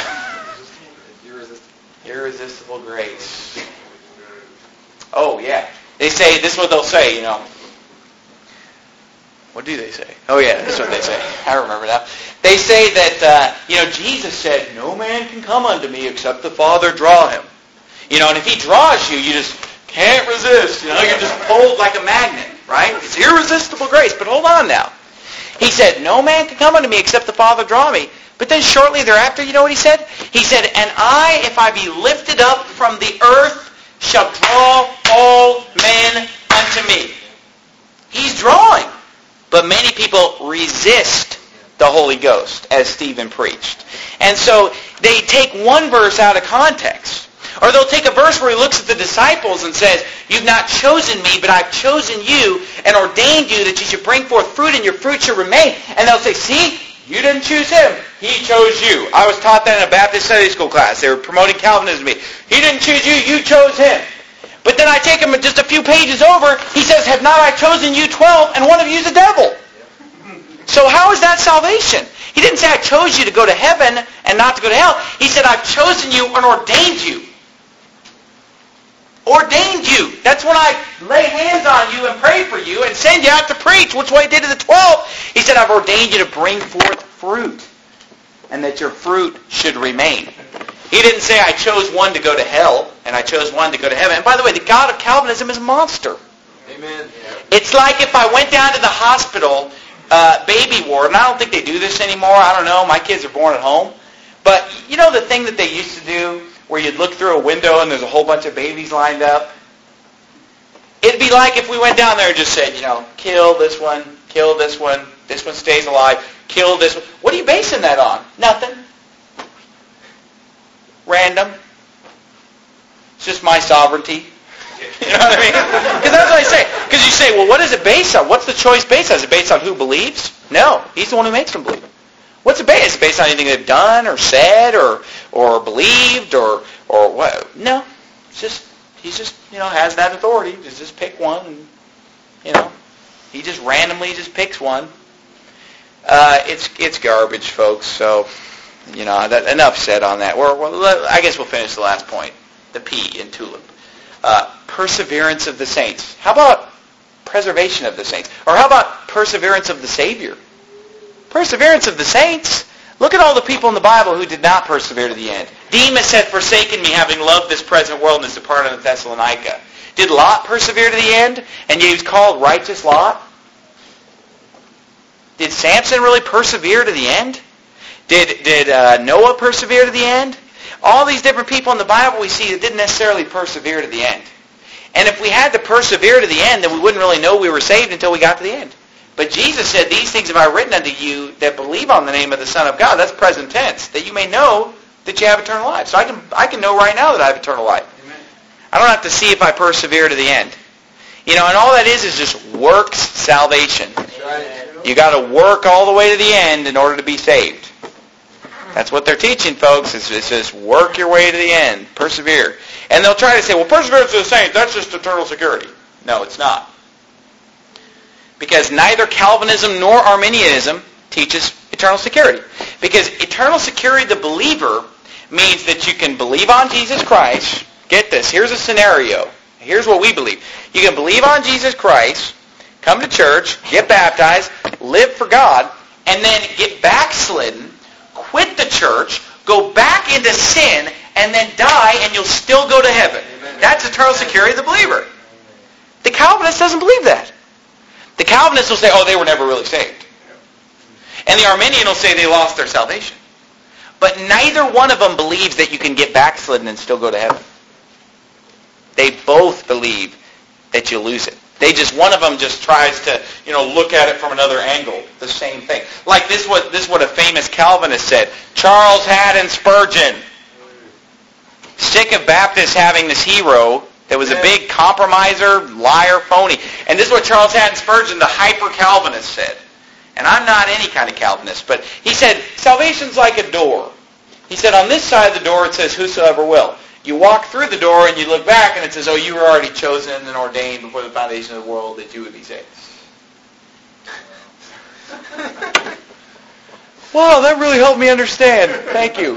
irresistible grace. Oh, yeah. They say, this is what they'll say, you know. What do they say? Oh, yeah, that's what they say. I remember now. They say that, uh, you know, Jesus said, no man can come unto me except the Father draw him. You know, and if he draws you, you just can't resist. You know, you're just pulled like a magnet, right? It's irresistible grace. But hold on now. He said, no man can come unto me except the Father draw me. But then shortly thereafter, you know what he said? He said, and I, if I be lifted up from the earth, shall draw all men unto me. He's drawing. But many people resist the Holy Ghost, as Stephen preached. And so they take one verse out of context. Or they'll take a verse where he looks at the disciples and says, you've not chosen me, but I've chosen you and ordained you that you should bring forth fruit and your fruit should remain. And they'll say, see, you didn't choose him. He chose you. I was taught that in a Baptist Sunday school class. They were promoting Calvinism to me. He didn't choose you, you chose him. But then I take him just a few pages over, he says, have not I chosen you twelve, and one of you is a devil. So how is that salvation? He didn't say I chose you to go to heaven and not to go to hell. He said I've chosen you and ordained you. Ordained you. That's when I lay hands on you and pray for you and send you out to preach, which way he did to the twelve. He said, I've ordained you to bring forth fruit, and that your fruit should remain. He didn't say, I chose one to go to hell, and I chose one to go to heaven. And by the way, the God of Calvinism is a monster. Amen. It's like if I went down to the hospital, uh, baby ward, and I don't think they do this anymore. I don't know. My kids are born at home. But you know the thing that they used to do, where you'd look through a window and there's a whole bunch of babies lined up? It'd be like if we went down there and just said, you know, kill this one, kill this one, this one stays alive, kill this one. What are you basing that on? Nothing. Random. It's just my sovereignty. You know what I mean? Because that's what I say. Because you say, well, what is it based on? What's the choice based on? Is it based on who believes? No. He's the one who makes them believe. What's it based? Is it based on anything they've done or said or or believed or or what? No. It's just he just you know has that authority. Just just pick one. And, you know, he just randomly just picks one. Uh, it's it's garbage, folks. So you know that enough said on that. We're, well, I guess we'll finish the last point. the P in tulip. Uh, perseverance of the saints. How about preservation of the saints? Or how about perseverance of the Savior? Perseverance of the saints. Look at all the people in the Bible who did not persevere to the end. Demas had forsaken me, having loved this present world, and has departed unto Thessalonica. Did Lot persevere to the end? And yet he was called righteous Lot? Did Samson really persevere to the end? Did, did uh, Noah persevere to the end? All these different people in the Bible we see that didn't necessarily persevere to the end. And if we had to persevere to the end, then we wouldn't really know we were saved until we got to the end. But Jesus said, these things have I written unto you that believe on the name of the Son of God. That's present tense. That you may know that you have eternal life. So I can I can know right now that I have eternal life. Amen. I don't have to see if I persevere to the end. You know, and all that is is just works salvation. Right. You got to work all the way to the end in order to be saved. That's what they're teaching, folks. It's, it's just work your way to the end. Persevere. And they'll try to say, well, perseverance of the saints, that's just eternal security. No, it's not. Because neither Calvinism nor Arminianism teaches eternal security. Because eternal security, the believer, means that you can believe on Jesus Christ. Get this. Here's a scenario. Here's what we believe. You can believe on Jesus Christ, come to church, get baptized, live for God, and then get backslidden, quit the church, go back into sin, and then die, and you'll still go to heaven. Amen. That's eternal security of the believer. The Calvinist doesn't believe that. The Calvinist will say, oh, they were never really saved. And the Arminian will say they lost their salvation. But neither one of them believes that you can get backslidden and still go to heaven. They both believe that you lose it. They just, one of them just tries to, you know, look at it from another angle. The same thing. Like this what this is what a famous Calvinist said. Charles Haddon Spurgeon. Sick of Baptists having this hero that was a big compromiser, liar, phony. And this is what Charles Haddon Spurgeon, the hyper-Calvinist, said. And I'm not any kind of Calvinist, but he said, salvation's like a door. He said, on this side of the door it says, whosoever will. You walk through the door and you look back and it says, oh, you were already chosen and ordained before the foundation of the world that you would be saved. Wow, that really helped me understand. Thank you.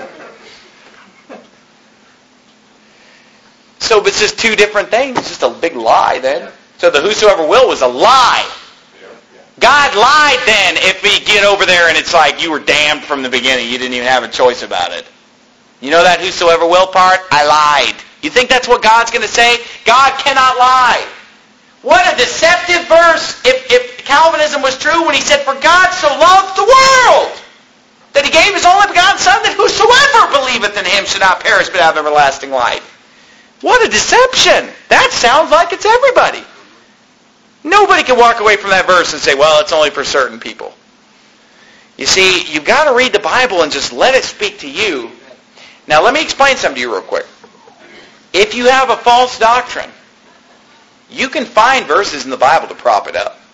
So it's just two different things. It's just a big lie then. So the whosoever will was a lie. God lied then if we get over there and it's like you were damned from the beginning. You didn't even have a choice about it. You know that whosoever will part? I lied. You think that's what God's going to say? God cannot lie. What a deceptive verse if, if Calvinism was true when he said, for God so loved the world that he gave his only begotten Son, that whosoever believeth in him should not perish but have everlasting life. What a deception. That sounds like it's everybody. Nobody can walk away from that verse and say, well, it's only for certain people. You see, you've got to read the Bible and just let it speak to you. Now, let me explain something to you real quick. If you have a false doctrine, you can find verses in the Bible to prop it up.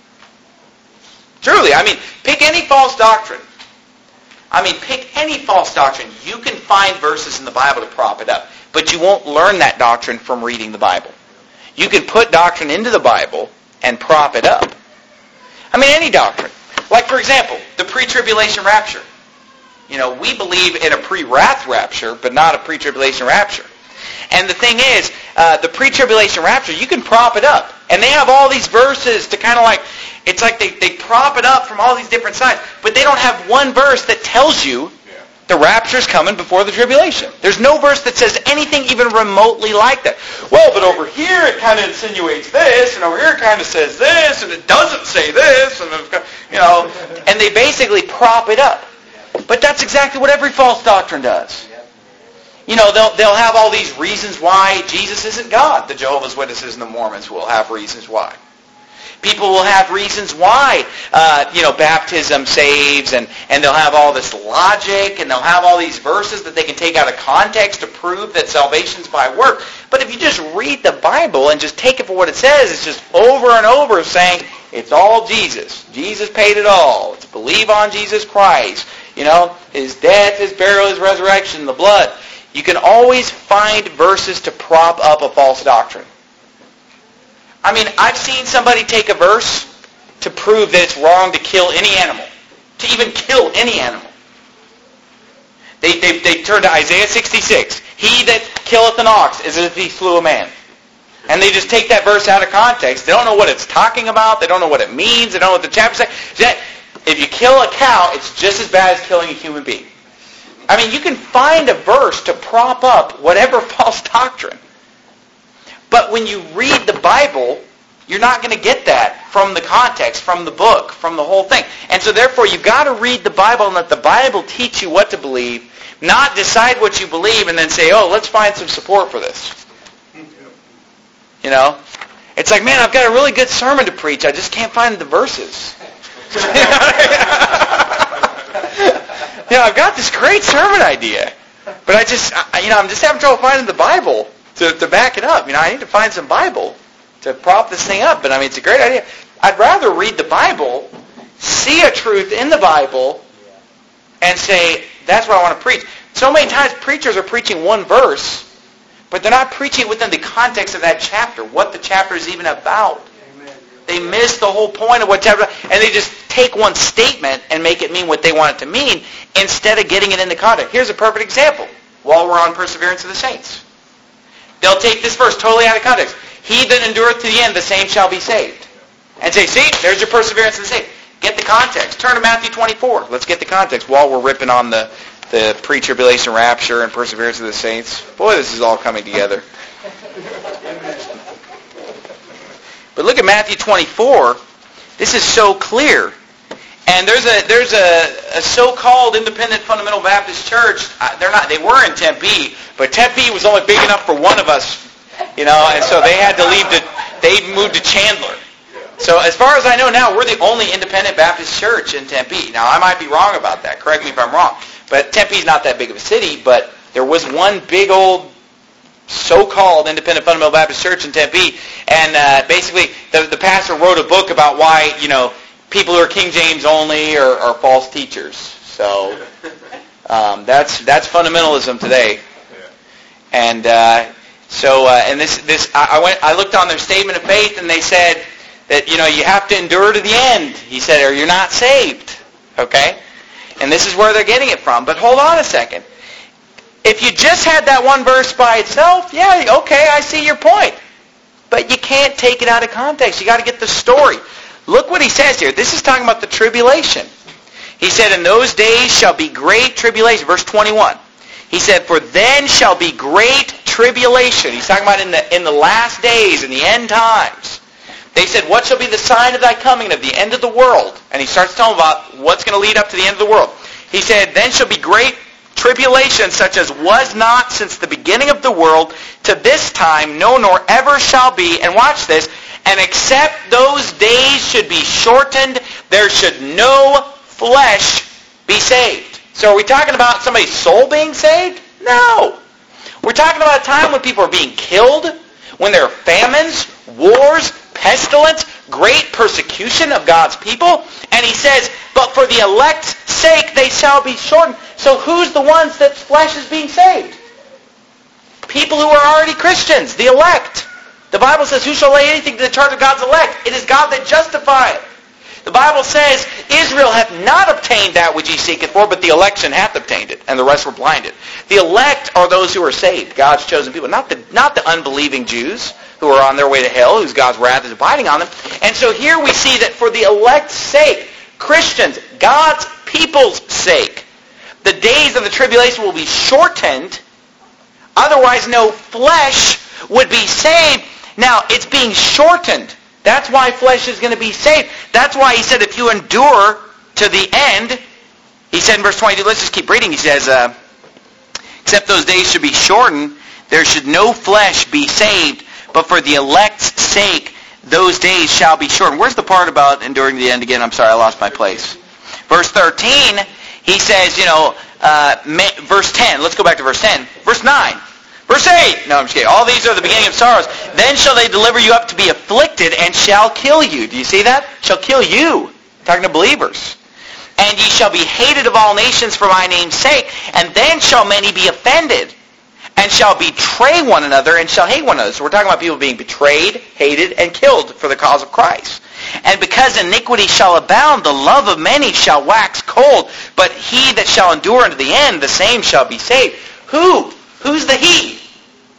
Truly, I mean, pick any false doctrine. I mean, pick any false doctrine. You can find verses in the Bible to prop it up. But you won't learn that doctrine from reading the Bible. You can put doctrine into the Bible and prop it up. I mean, any doctrine. Like, for example, the pre-tribulation rapture. You know, we believe in a pre-wrath rapture, but not a pre-tribulation rapture. And the thing is, uh, the pre-tribulation rapture, you can prop it up. And they have all these verses to kind of like, it's like they, they prop it up from all these different sides. But they don't have one verse that tells you the rapture's coming before the tribulation. There's no verse that says anything even remotely like that. Well, but over here it kind of insinuates this, and over here it kind of says this, and it doesn't say this, and you know, and they basically prop it up. But that's exactly what every false doctrine does. You know, they'll they'll have all these reasons why Jesus isn't God. The Jehovah's Witnesses and the Mormons will have reasons why. People will have reasons why, uh, you know, baptism saves, and, and they'll have all this logic, and they'll have all these verses that they can take out of context to prove that salvation's by work. But if you just read the Bible and just take it for what it says, it's just over and over saying, it's all Jesus. Jesus paid it all. It's believe on Jesus Christ. You know, his death, his burial, his resurrection, the blood. You can always find verses to prop up a false doctrine. I mean, I've seen somebody take a verse to prove that it's wrong to kill any animal. To even kill any animal. They, they, they turn to Isaiah sixty-six. He that killeth an ox as if he slew a man. And they just take that verse out of context. They don't know what it's talking about. They don't know what it means. They don't know what the chapter says. If you kill a cow, it's just as bad as killing a human being. I mean, you can find a verse to prop up whatever false doctrine. But when you read the Bible, you're not going to get that from the context, from the book, from the whole thing. And so therefore, you've got to read the Bible and let the Bible teach you what to believe, not decide what you believe and then say, oh, let's find some support for this. You know? It's like, man, I've got a really good sermon to preach. I just can't find the verses. You know, I've got this great sermon idea, but I just, I, you know, I'm just having trouble finding the Bible to, to back it up. You know, I need to find some Bible to prop this thing up. But I mean, it's a great idea. I'd rather read the Bible, see a truth in the Bible, and say, that's what I want to preach. So many times preachers are preaching one verse, but they're not preaching within the context of that chapter, what the chapter is even about. They miss the whole point of what chapter, and they just take one statement and make it mean what they want it to mean instead of getting it in the context. Here's a perfect example. While we're on perseverance of the saints, they'll take this verse totally out of context. He that endureth to the end, the same shall be saved. And say, see, there's your perseverance of the saints. Get the context. Turn to Matthew twenty-four. Let's get the context while we're ripping on the, the pre-tribulation rapture and perseverance of the saints. Boy, this is all coming together. But look at Matthew twenty-four. This is so clear. And there's a there's a, a so-called independent fundamental Baptist church. Uh, they're not. They were in Tempe, but Tempe was only big enough for one of us, you know. And so they had to leave. To, they moved to Chandler. So as far as I know now, we're the only independent Baptist church in Tempe. Now I might be wrong about that. Correct me if I'm wrong. But Tempe's not that big of a city. But there was one big old so-called independent fundamental Baptist church in Tempe, and uh, basically the, the pastor wrote a book about why, you know, people who are King James only are, are false teachers. So um, that's that's fundamentalism today. And uh, so uh, and this this I, I went I looked on their statement of faith, and they said that, you know, you have to endure to the end. He said, or you're not saved. Okay, and this is where they're getting it from. But hold on a second. If you just had that one verse by itself, yeah, okay, I see your point. But you can't take it out of context. You got to get the story. Look what he says here. This is talking about the tribulation. He said, in those days shall be great tribulation. Verse twenty-one. He said, for then shall be great tribulation. He's talking about in the in the last days, in the end times. They said, what shall be the sign of thy coming, of the end of the world? And he starts telling about what's going to lead up to the end of the world. He said, then shall be great tribulation such as was not since the beginning of the world to this time, no nor ever shall be. And watch this. And except those days should be shortened, there should no flesh be saved. So are we talking about somebody's soul being saved? No. We're talking about a time when people are being killed, when there are famines, wars, pestilence, great persecution of God's people. And he says, but for the elect's sake they shall be shortened. So who's the ones that flesh is being saved? People who are already Christians, the elect. The Bible says, who shall lay anything to the charge of God's elect? It is God that justifieth. The Bible says, Israel hath not obtained that which he seeketh for, but the election hath obtained it, and the rest were blinded. The elect are those who are saved, God's chosen people, not the, not the unbelieving Jews who are on their way to hell, whose God's wrath is abiding on them. And so here we see that for the elect's sake, Christians, God's people's sake, the days of the tribulation will be shortened, otherwise no flesh would be saved. Now, it's being shortened. That's why flesh is going to be saved. That's why he said if you endure to the end, he said in verse twenty-two, let's just keep reading. He says, uh, except those days should be shortened, there should no flesh be saved, but for the elect's sake, those days shall be shortened. Where's the part about enduring to the end again? I'm sorry, I lost my place. Verse thirteen, he says, you know, uh, verse ten, let's go back to verse ten. Verse nine. Verse eight. No, I'm just kidding. All these are the beginning of sorrows. Then shall they deliver you up to be afflicted and shall kill you. Do you see that? Shall kill you. Talking to believers. And ye shall be hated of all nations for my name's sake. And then shall many be offended and shall betray one another and shall hate one another. So we're talking about people being betrayed, hated, and killed for the cause of Christ. And because iniquity shall abound, the love of many shall wax cold. But he that shall endure unto the end, the same shall be saved. Who? Who's the he?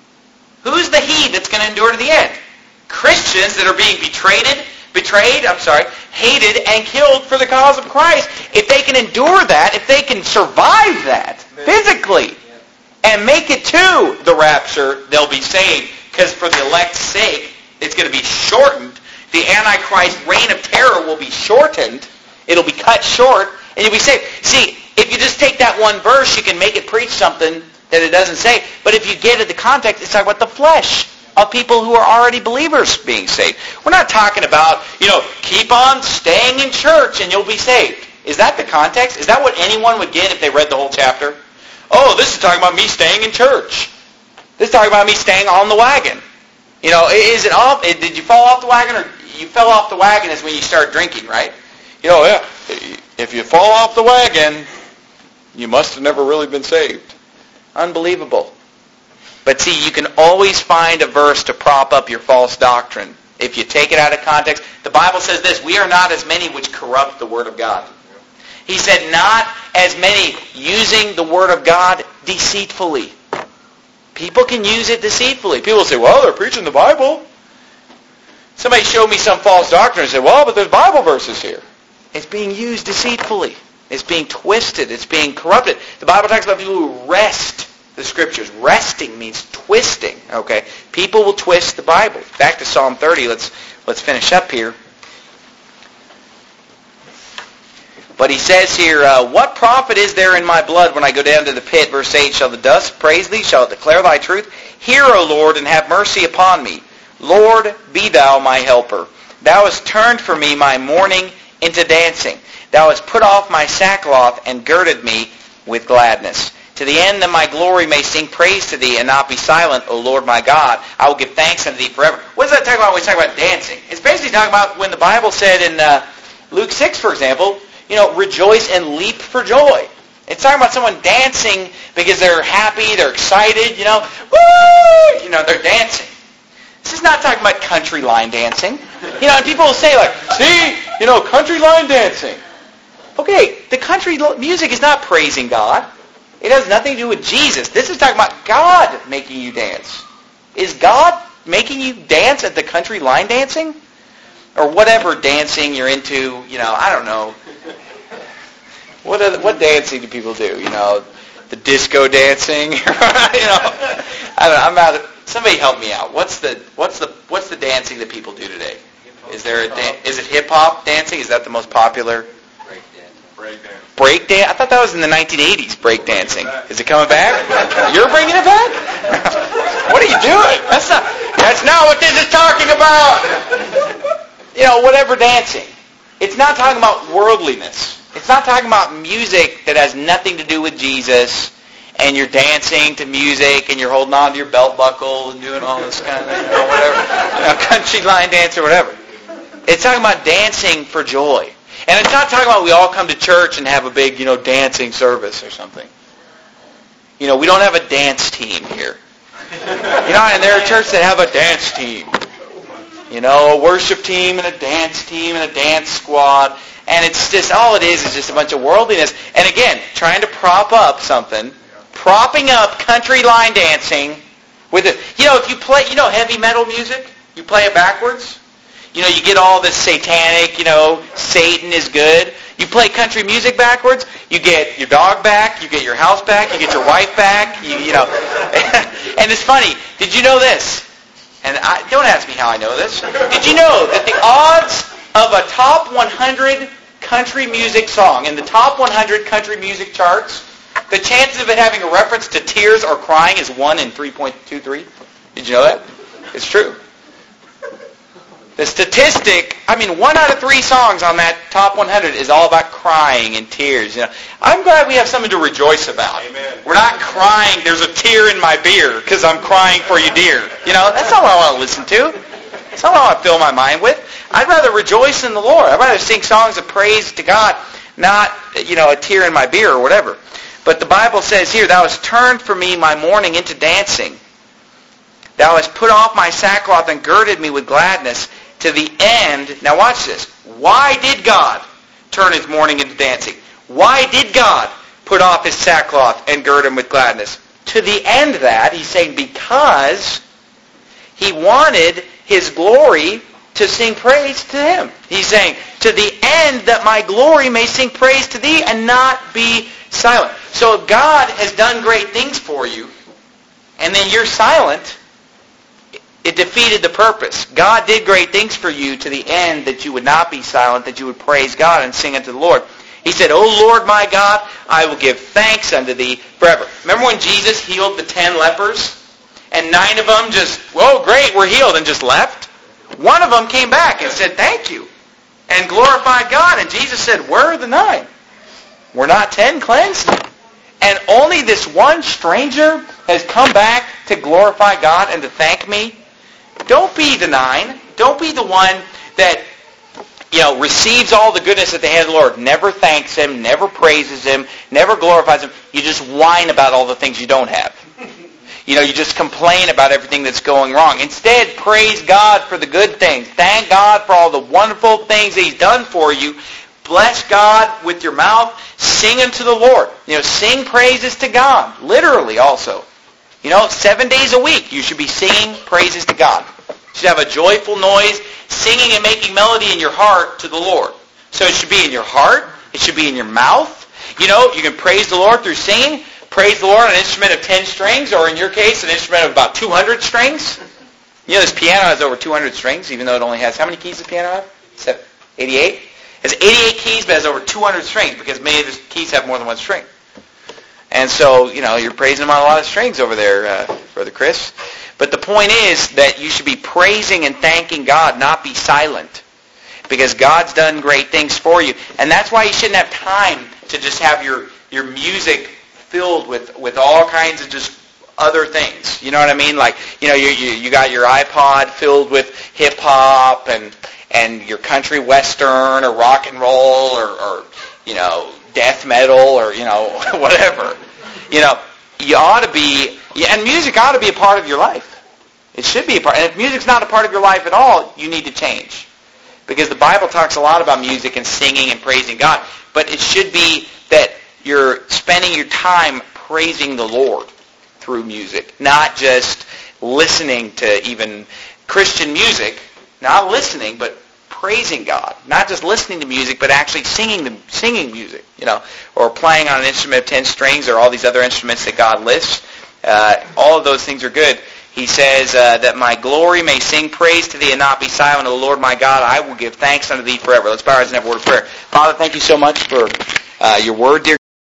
Who's the he that's going to endure to the end? Christians that are being betrayed, betrayed, I'm sorry, hated and killed for the cause of Christ. If they can endure that, if they can survive that physically and make it to the rapture, they'll be saved. Because for the elect's sake, it's going to be shortened. The Antichrist reign of terror will be shortened. It'll be cut short, and you'll be saved. See, if you just take that one verse, you can make it preach something that it doesn't say. But if you get it the context, it's talking about the flesh of people who are already believers being saved. We're not talking about, you know, keep on staying in church and you'll be saved. Is that the context? Is that what anyone would get if they read the whole chapter? Oh, this is talking about me staying in church. This is talking about me staying on the wagon. You know, is it off? Did you fall off the wagon, or you fell off the wagon is when you start drinking, right? You know, yeah. If you fall off the wagon, you must have never really been saved. Unbelievable. But see, you can always find a verse to prop up your false doctrine. If you take it out of context, the Bible says this, we are not as many which corrupt the Word of God. He said not as many using the Word of God deceitfully. People can use it deceitfully. People say, well, they're preaching the Bible. Somebody showed me some false doctrine and said, well, but there's Bible verses here. It's being used deceitfully. It's being twisted. It's being corrupted. The Bible talks about people who wrest the Scriptures. Resting means twisting. Okay, people will twist the Bible. Back to Psalm thirty. Let's let's finish up here. But he says here, uh, what profit is there in my blood when I go down to the pit? Verse eight, shall the dust praise thee? Shall it declare thy truth? Hear, O Lord, and have mercy upon me. Lord, be thou my helper. Thou hast turned for me my mourning into dancing. Thou hast put off my sackcloth and girded me with gladness. To the end that my glory may sing praise to thee and not be silent, O Lord my God. I will give thanks unto thee forever. What does that talk about when we talk about dancing? It's basically talking about when the Bible said in uh, Luke six, for example, you know, rejoice and leap for joy. It's talking about someone dancing because they're happy, they're excited, you know. Woo! You know, they're dancing. This is not talking about country line dancing. You know, and people will say like, see, you know, country line dancing. Okay, the country music is not praising God. It has nothing to do with Jesus. This is talking about God making you dance. Is God making you dance at the country line dancing? Or whatever dancing you're into, you know, I don't know. What are the, what dancing do people do? You know, the disco dancing. you know, I don't know. I'm out. Somebody help me out. What's the what's the what's the dancing that people do today? Is there a dan- is it hip hop dancing? Is that the most popular? Break dance. Break dance. Break dance. I thought that was in the nineteen eighties. Break dancing. Is it coming back? You're bringing it back? What are you doing? That's not. That's not what this is talking about. You know, whatever dancing. It's not talking about worldliness. It's not talking about music that has nothing to do with Jesus, and you're dancing to music, and you're holding on to your belt buckle and doing all this kind of thing, or whatever, you know, country line dance or whatever. It's talking about dancing for joy. And it's not talking about we all come to church and have a big, you know, dancing service or something. You know, we don't have a dance team here. You know, and there are churches that have a dance team. You know, a worship team and a dance team and a dance squad. And it's just, all it is is just a bunch of worldliness. And again, trying to prop up something, propping up country line dancing with it. You know, if you play, you know, heavy metal music, you play it backwards. You know, you get all this satanic, you know, Satan is good. You play country music backwards, you get your dog back, you get your house back, you get your wife back, you, you know. And it's funny, did you know this? And I, don't ask me how I know this. Did you know that the odds of a top one hundred country music song in the top one hundred country music charts, the chances of it having a reference to tears or crying is one in three point two three? Did you know that? It's true. The statistic, I mean, one out of three songs on that top one hundred is all about crying and tears. You know, I'm glad we have something to rejoice about. Amen. We're not crying, there's a tear in my beer because I'm crying for you, dear. You know, that's not what I want to listen to. That's not what I want to fill my mind with. I'd rather rejoice in the Lord. I'd rather sing songs of praise to God, not, you know, a tear in my beer or whatever. But the Bible says here, thou hast turned for me my mourning into dancing. Thou hast put off my sackcloth and girded me with gladness. To the end, now watch this. Why did God turn his mourning into dancing? Why did God put off his sackcloth and gird him with gladness? To the end that, he's saying, because He wanted his glory to sing praise to him. He's saying, to the end that my glory may sing praise to thee and not be silent. So if God has done great things for you, and then you're silent, it defeated the purpose. God did great things for you to the end that you would not be silent, that you would praise God and sing unto the Lord. He said, O Lord my God, I will give thanks unto thee forever. Remember when Jesus healed the ten lepers? And nine of them just, whoa, great, we're healed, and just left? One of them came back and said, thank you, and glorified God. And Jesus said, where are the nine? Were not ten cleansed? And only this one stranger has come back to glorify God and to thank me? Don't be the nine. Don't be the one that, you know, receives all the goodness at the hand of the Lord, never thanks Him, never praises Him, never glorifies Him. You just whine about all the things you don't have. You know, you just complain about everything that's going wrong. Instead, praise God for the good things. Thank God for all the wonderful things that He's done for you. Bless God with your mouth. Sing unto the Lord. You know, sing praises to God. Literally also. You know, seven days a week you should be singing praises to God. You should have a joyful noise, singing and making melody in your heart to the Lord. So it should be in your heart. It should be in your mouth. You know, you can praise the Lord through singing. Praise the Lord on an instrument of ten strings, or in your case, an instrument of about two hundred strings. You know, this piano has over two hundred strings, even though it only has, how many keys does the piano have? eighty-eight? It has eighty-eight keys, but it has over two hundred strings, because many of the keys have more than one string. And so, you know, you're praising Him on a lot of strings over there, uh, Brother Chris. But the point is that you should be praising and thanking God, not be silent. Because God's done great things for you. And that's why you shouldn't have time to just have your, your music filled with, with all kinds of just other things. You know what I mean? Like, you know, you you, you got your iPod filled with hip-hop and and your country western or rock and roll or, or you know, death metal or, you know, whatever. You know, you ought to be, and music ought to be a part of your life. It should be a part. And if music's not a part of your life at all, you need to change. Because the Bible talks a lot about music and singing and praising God. But it should be that you're spending your time praising the Lord through music, not just listening to even Christian music, not listening, but praising God. Not just listening to music, but actually singing the, singing music, you know, or playing on an instrument of ten strings or all these other instruments that God lists. Uh, all of those things are good. He says uh, that my glory may sing praise to thee and not be silent, O Lord my God. I will give thanks unto thee forever. Let's bow our heads and have a word of prayer. Father, thank you so much for uh, your word, dear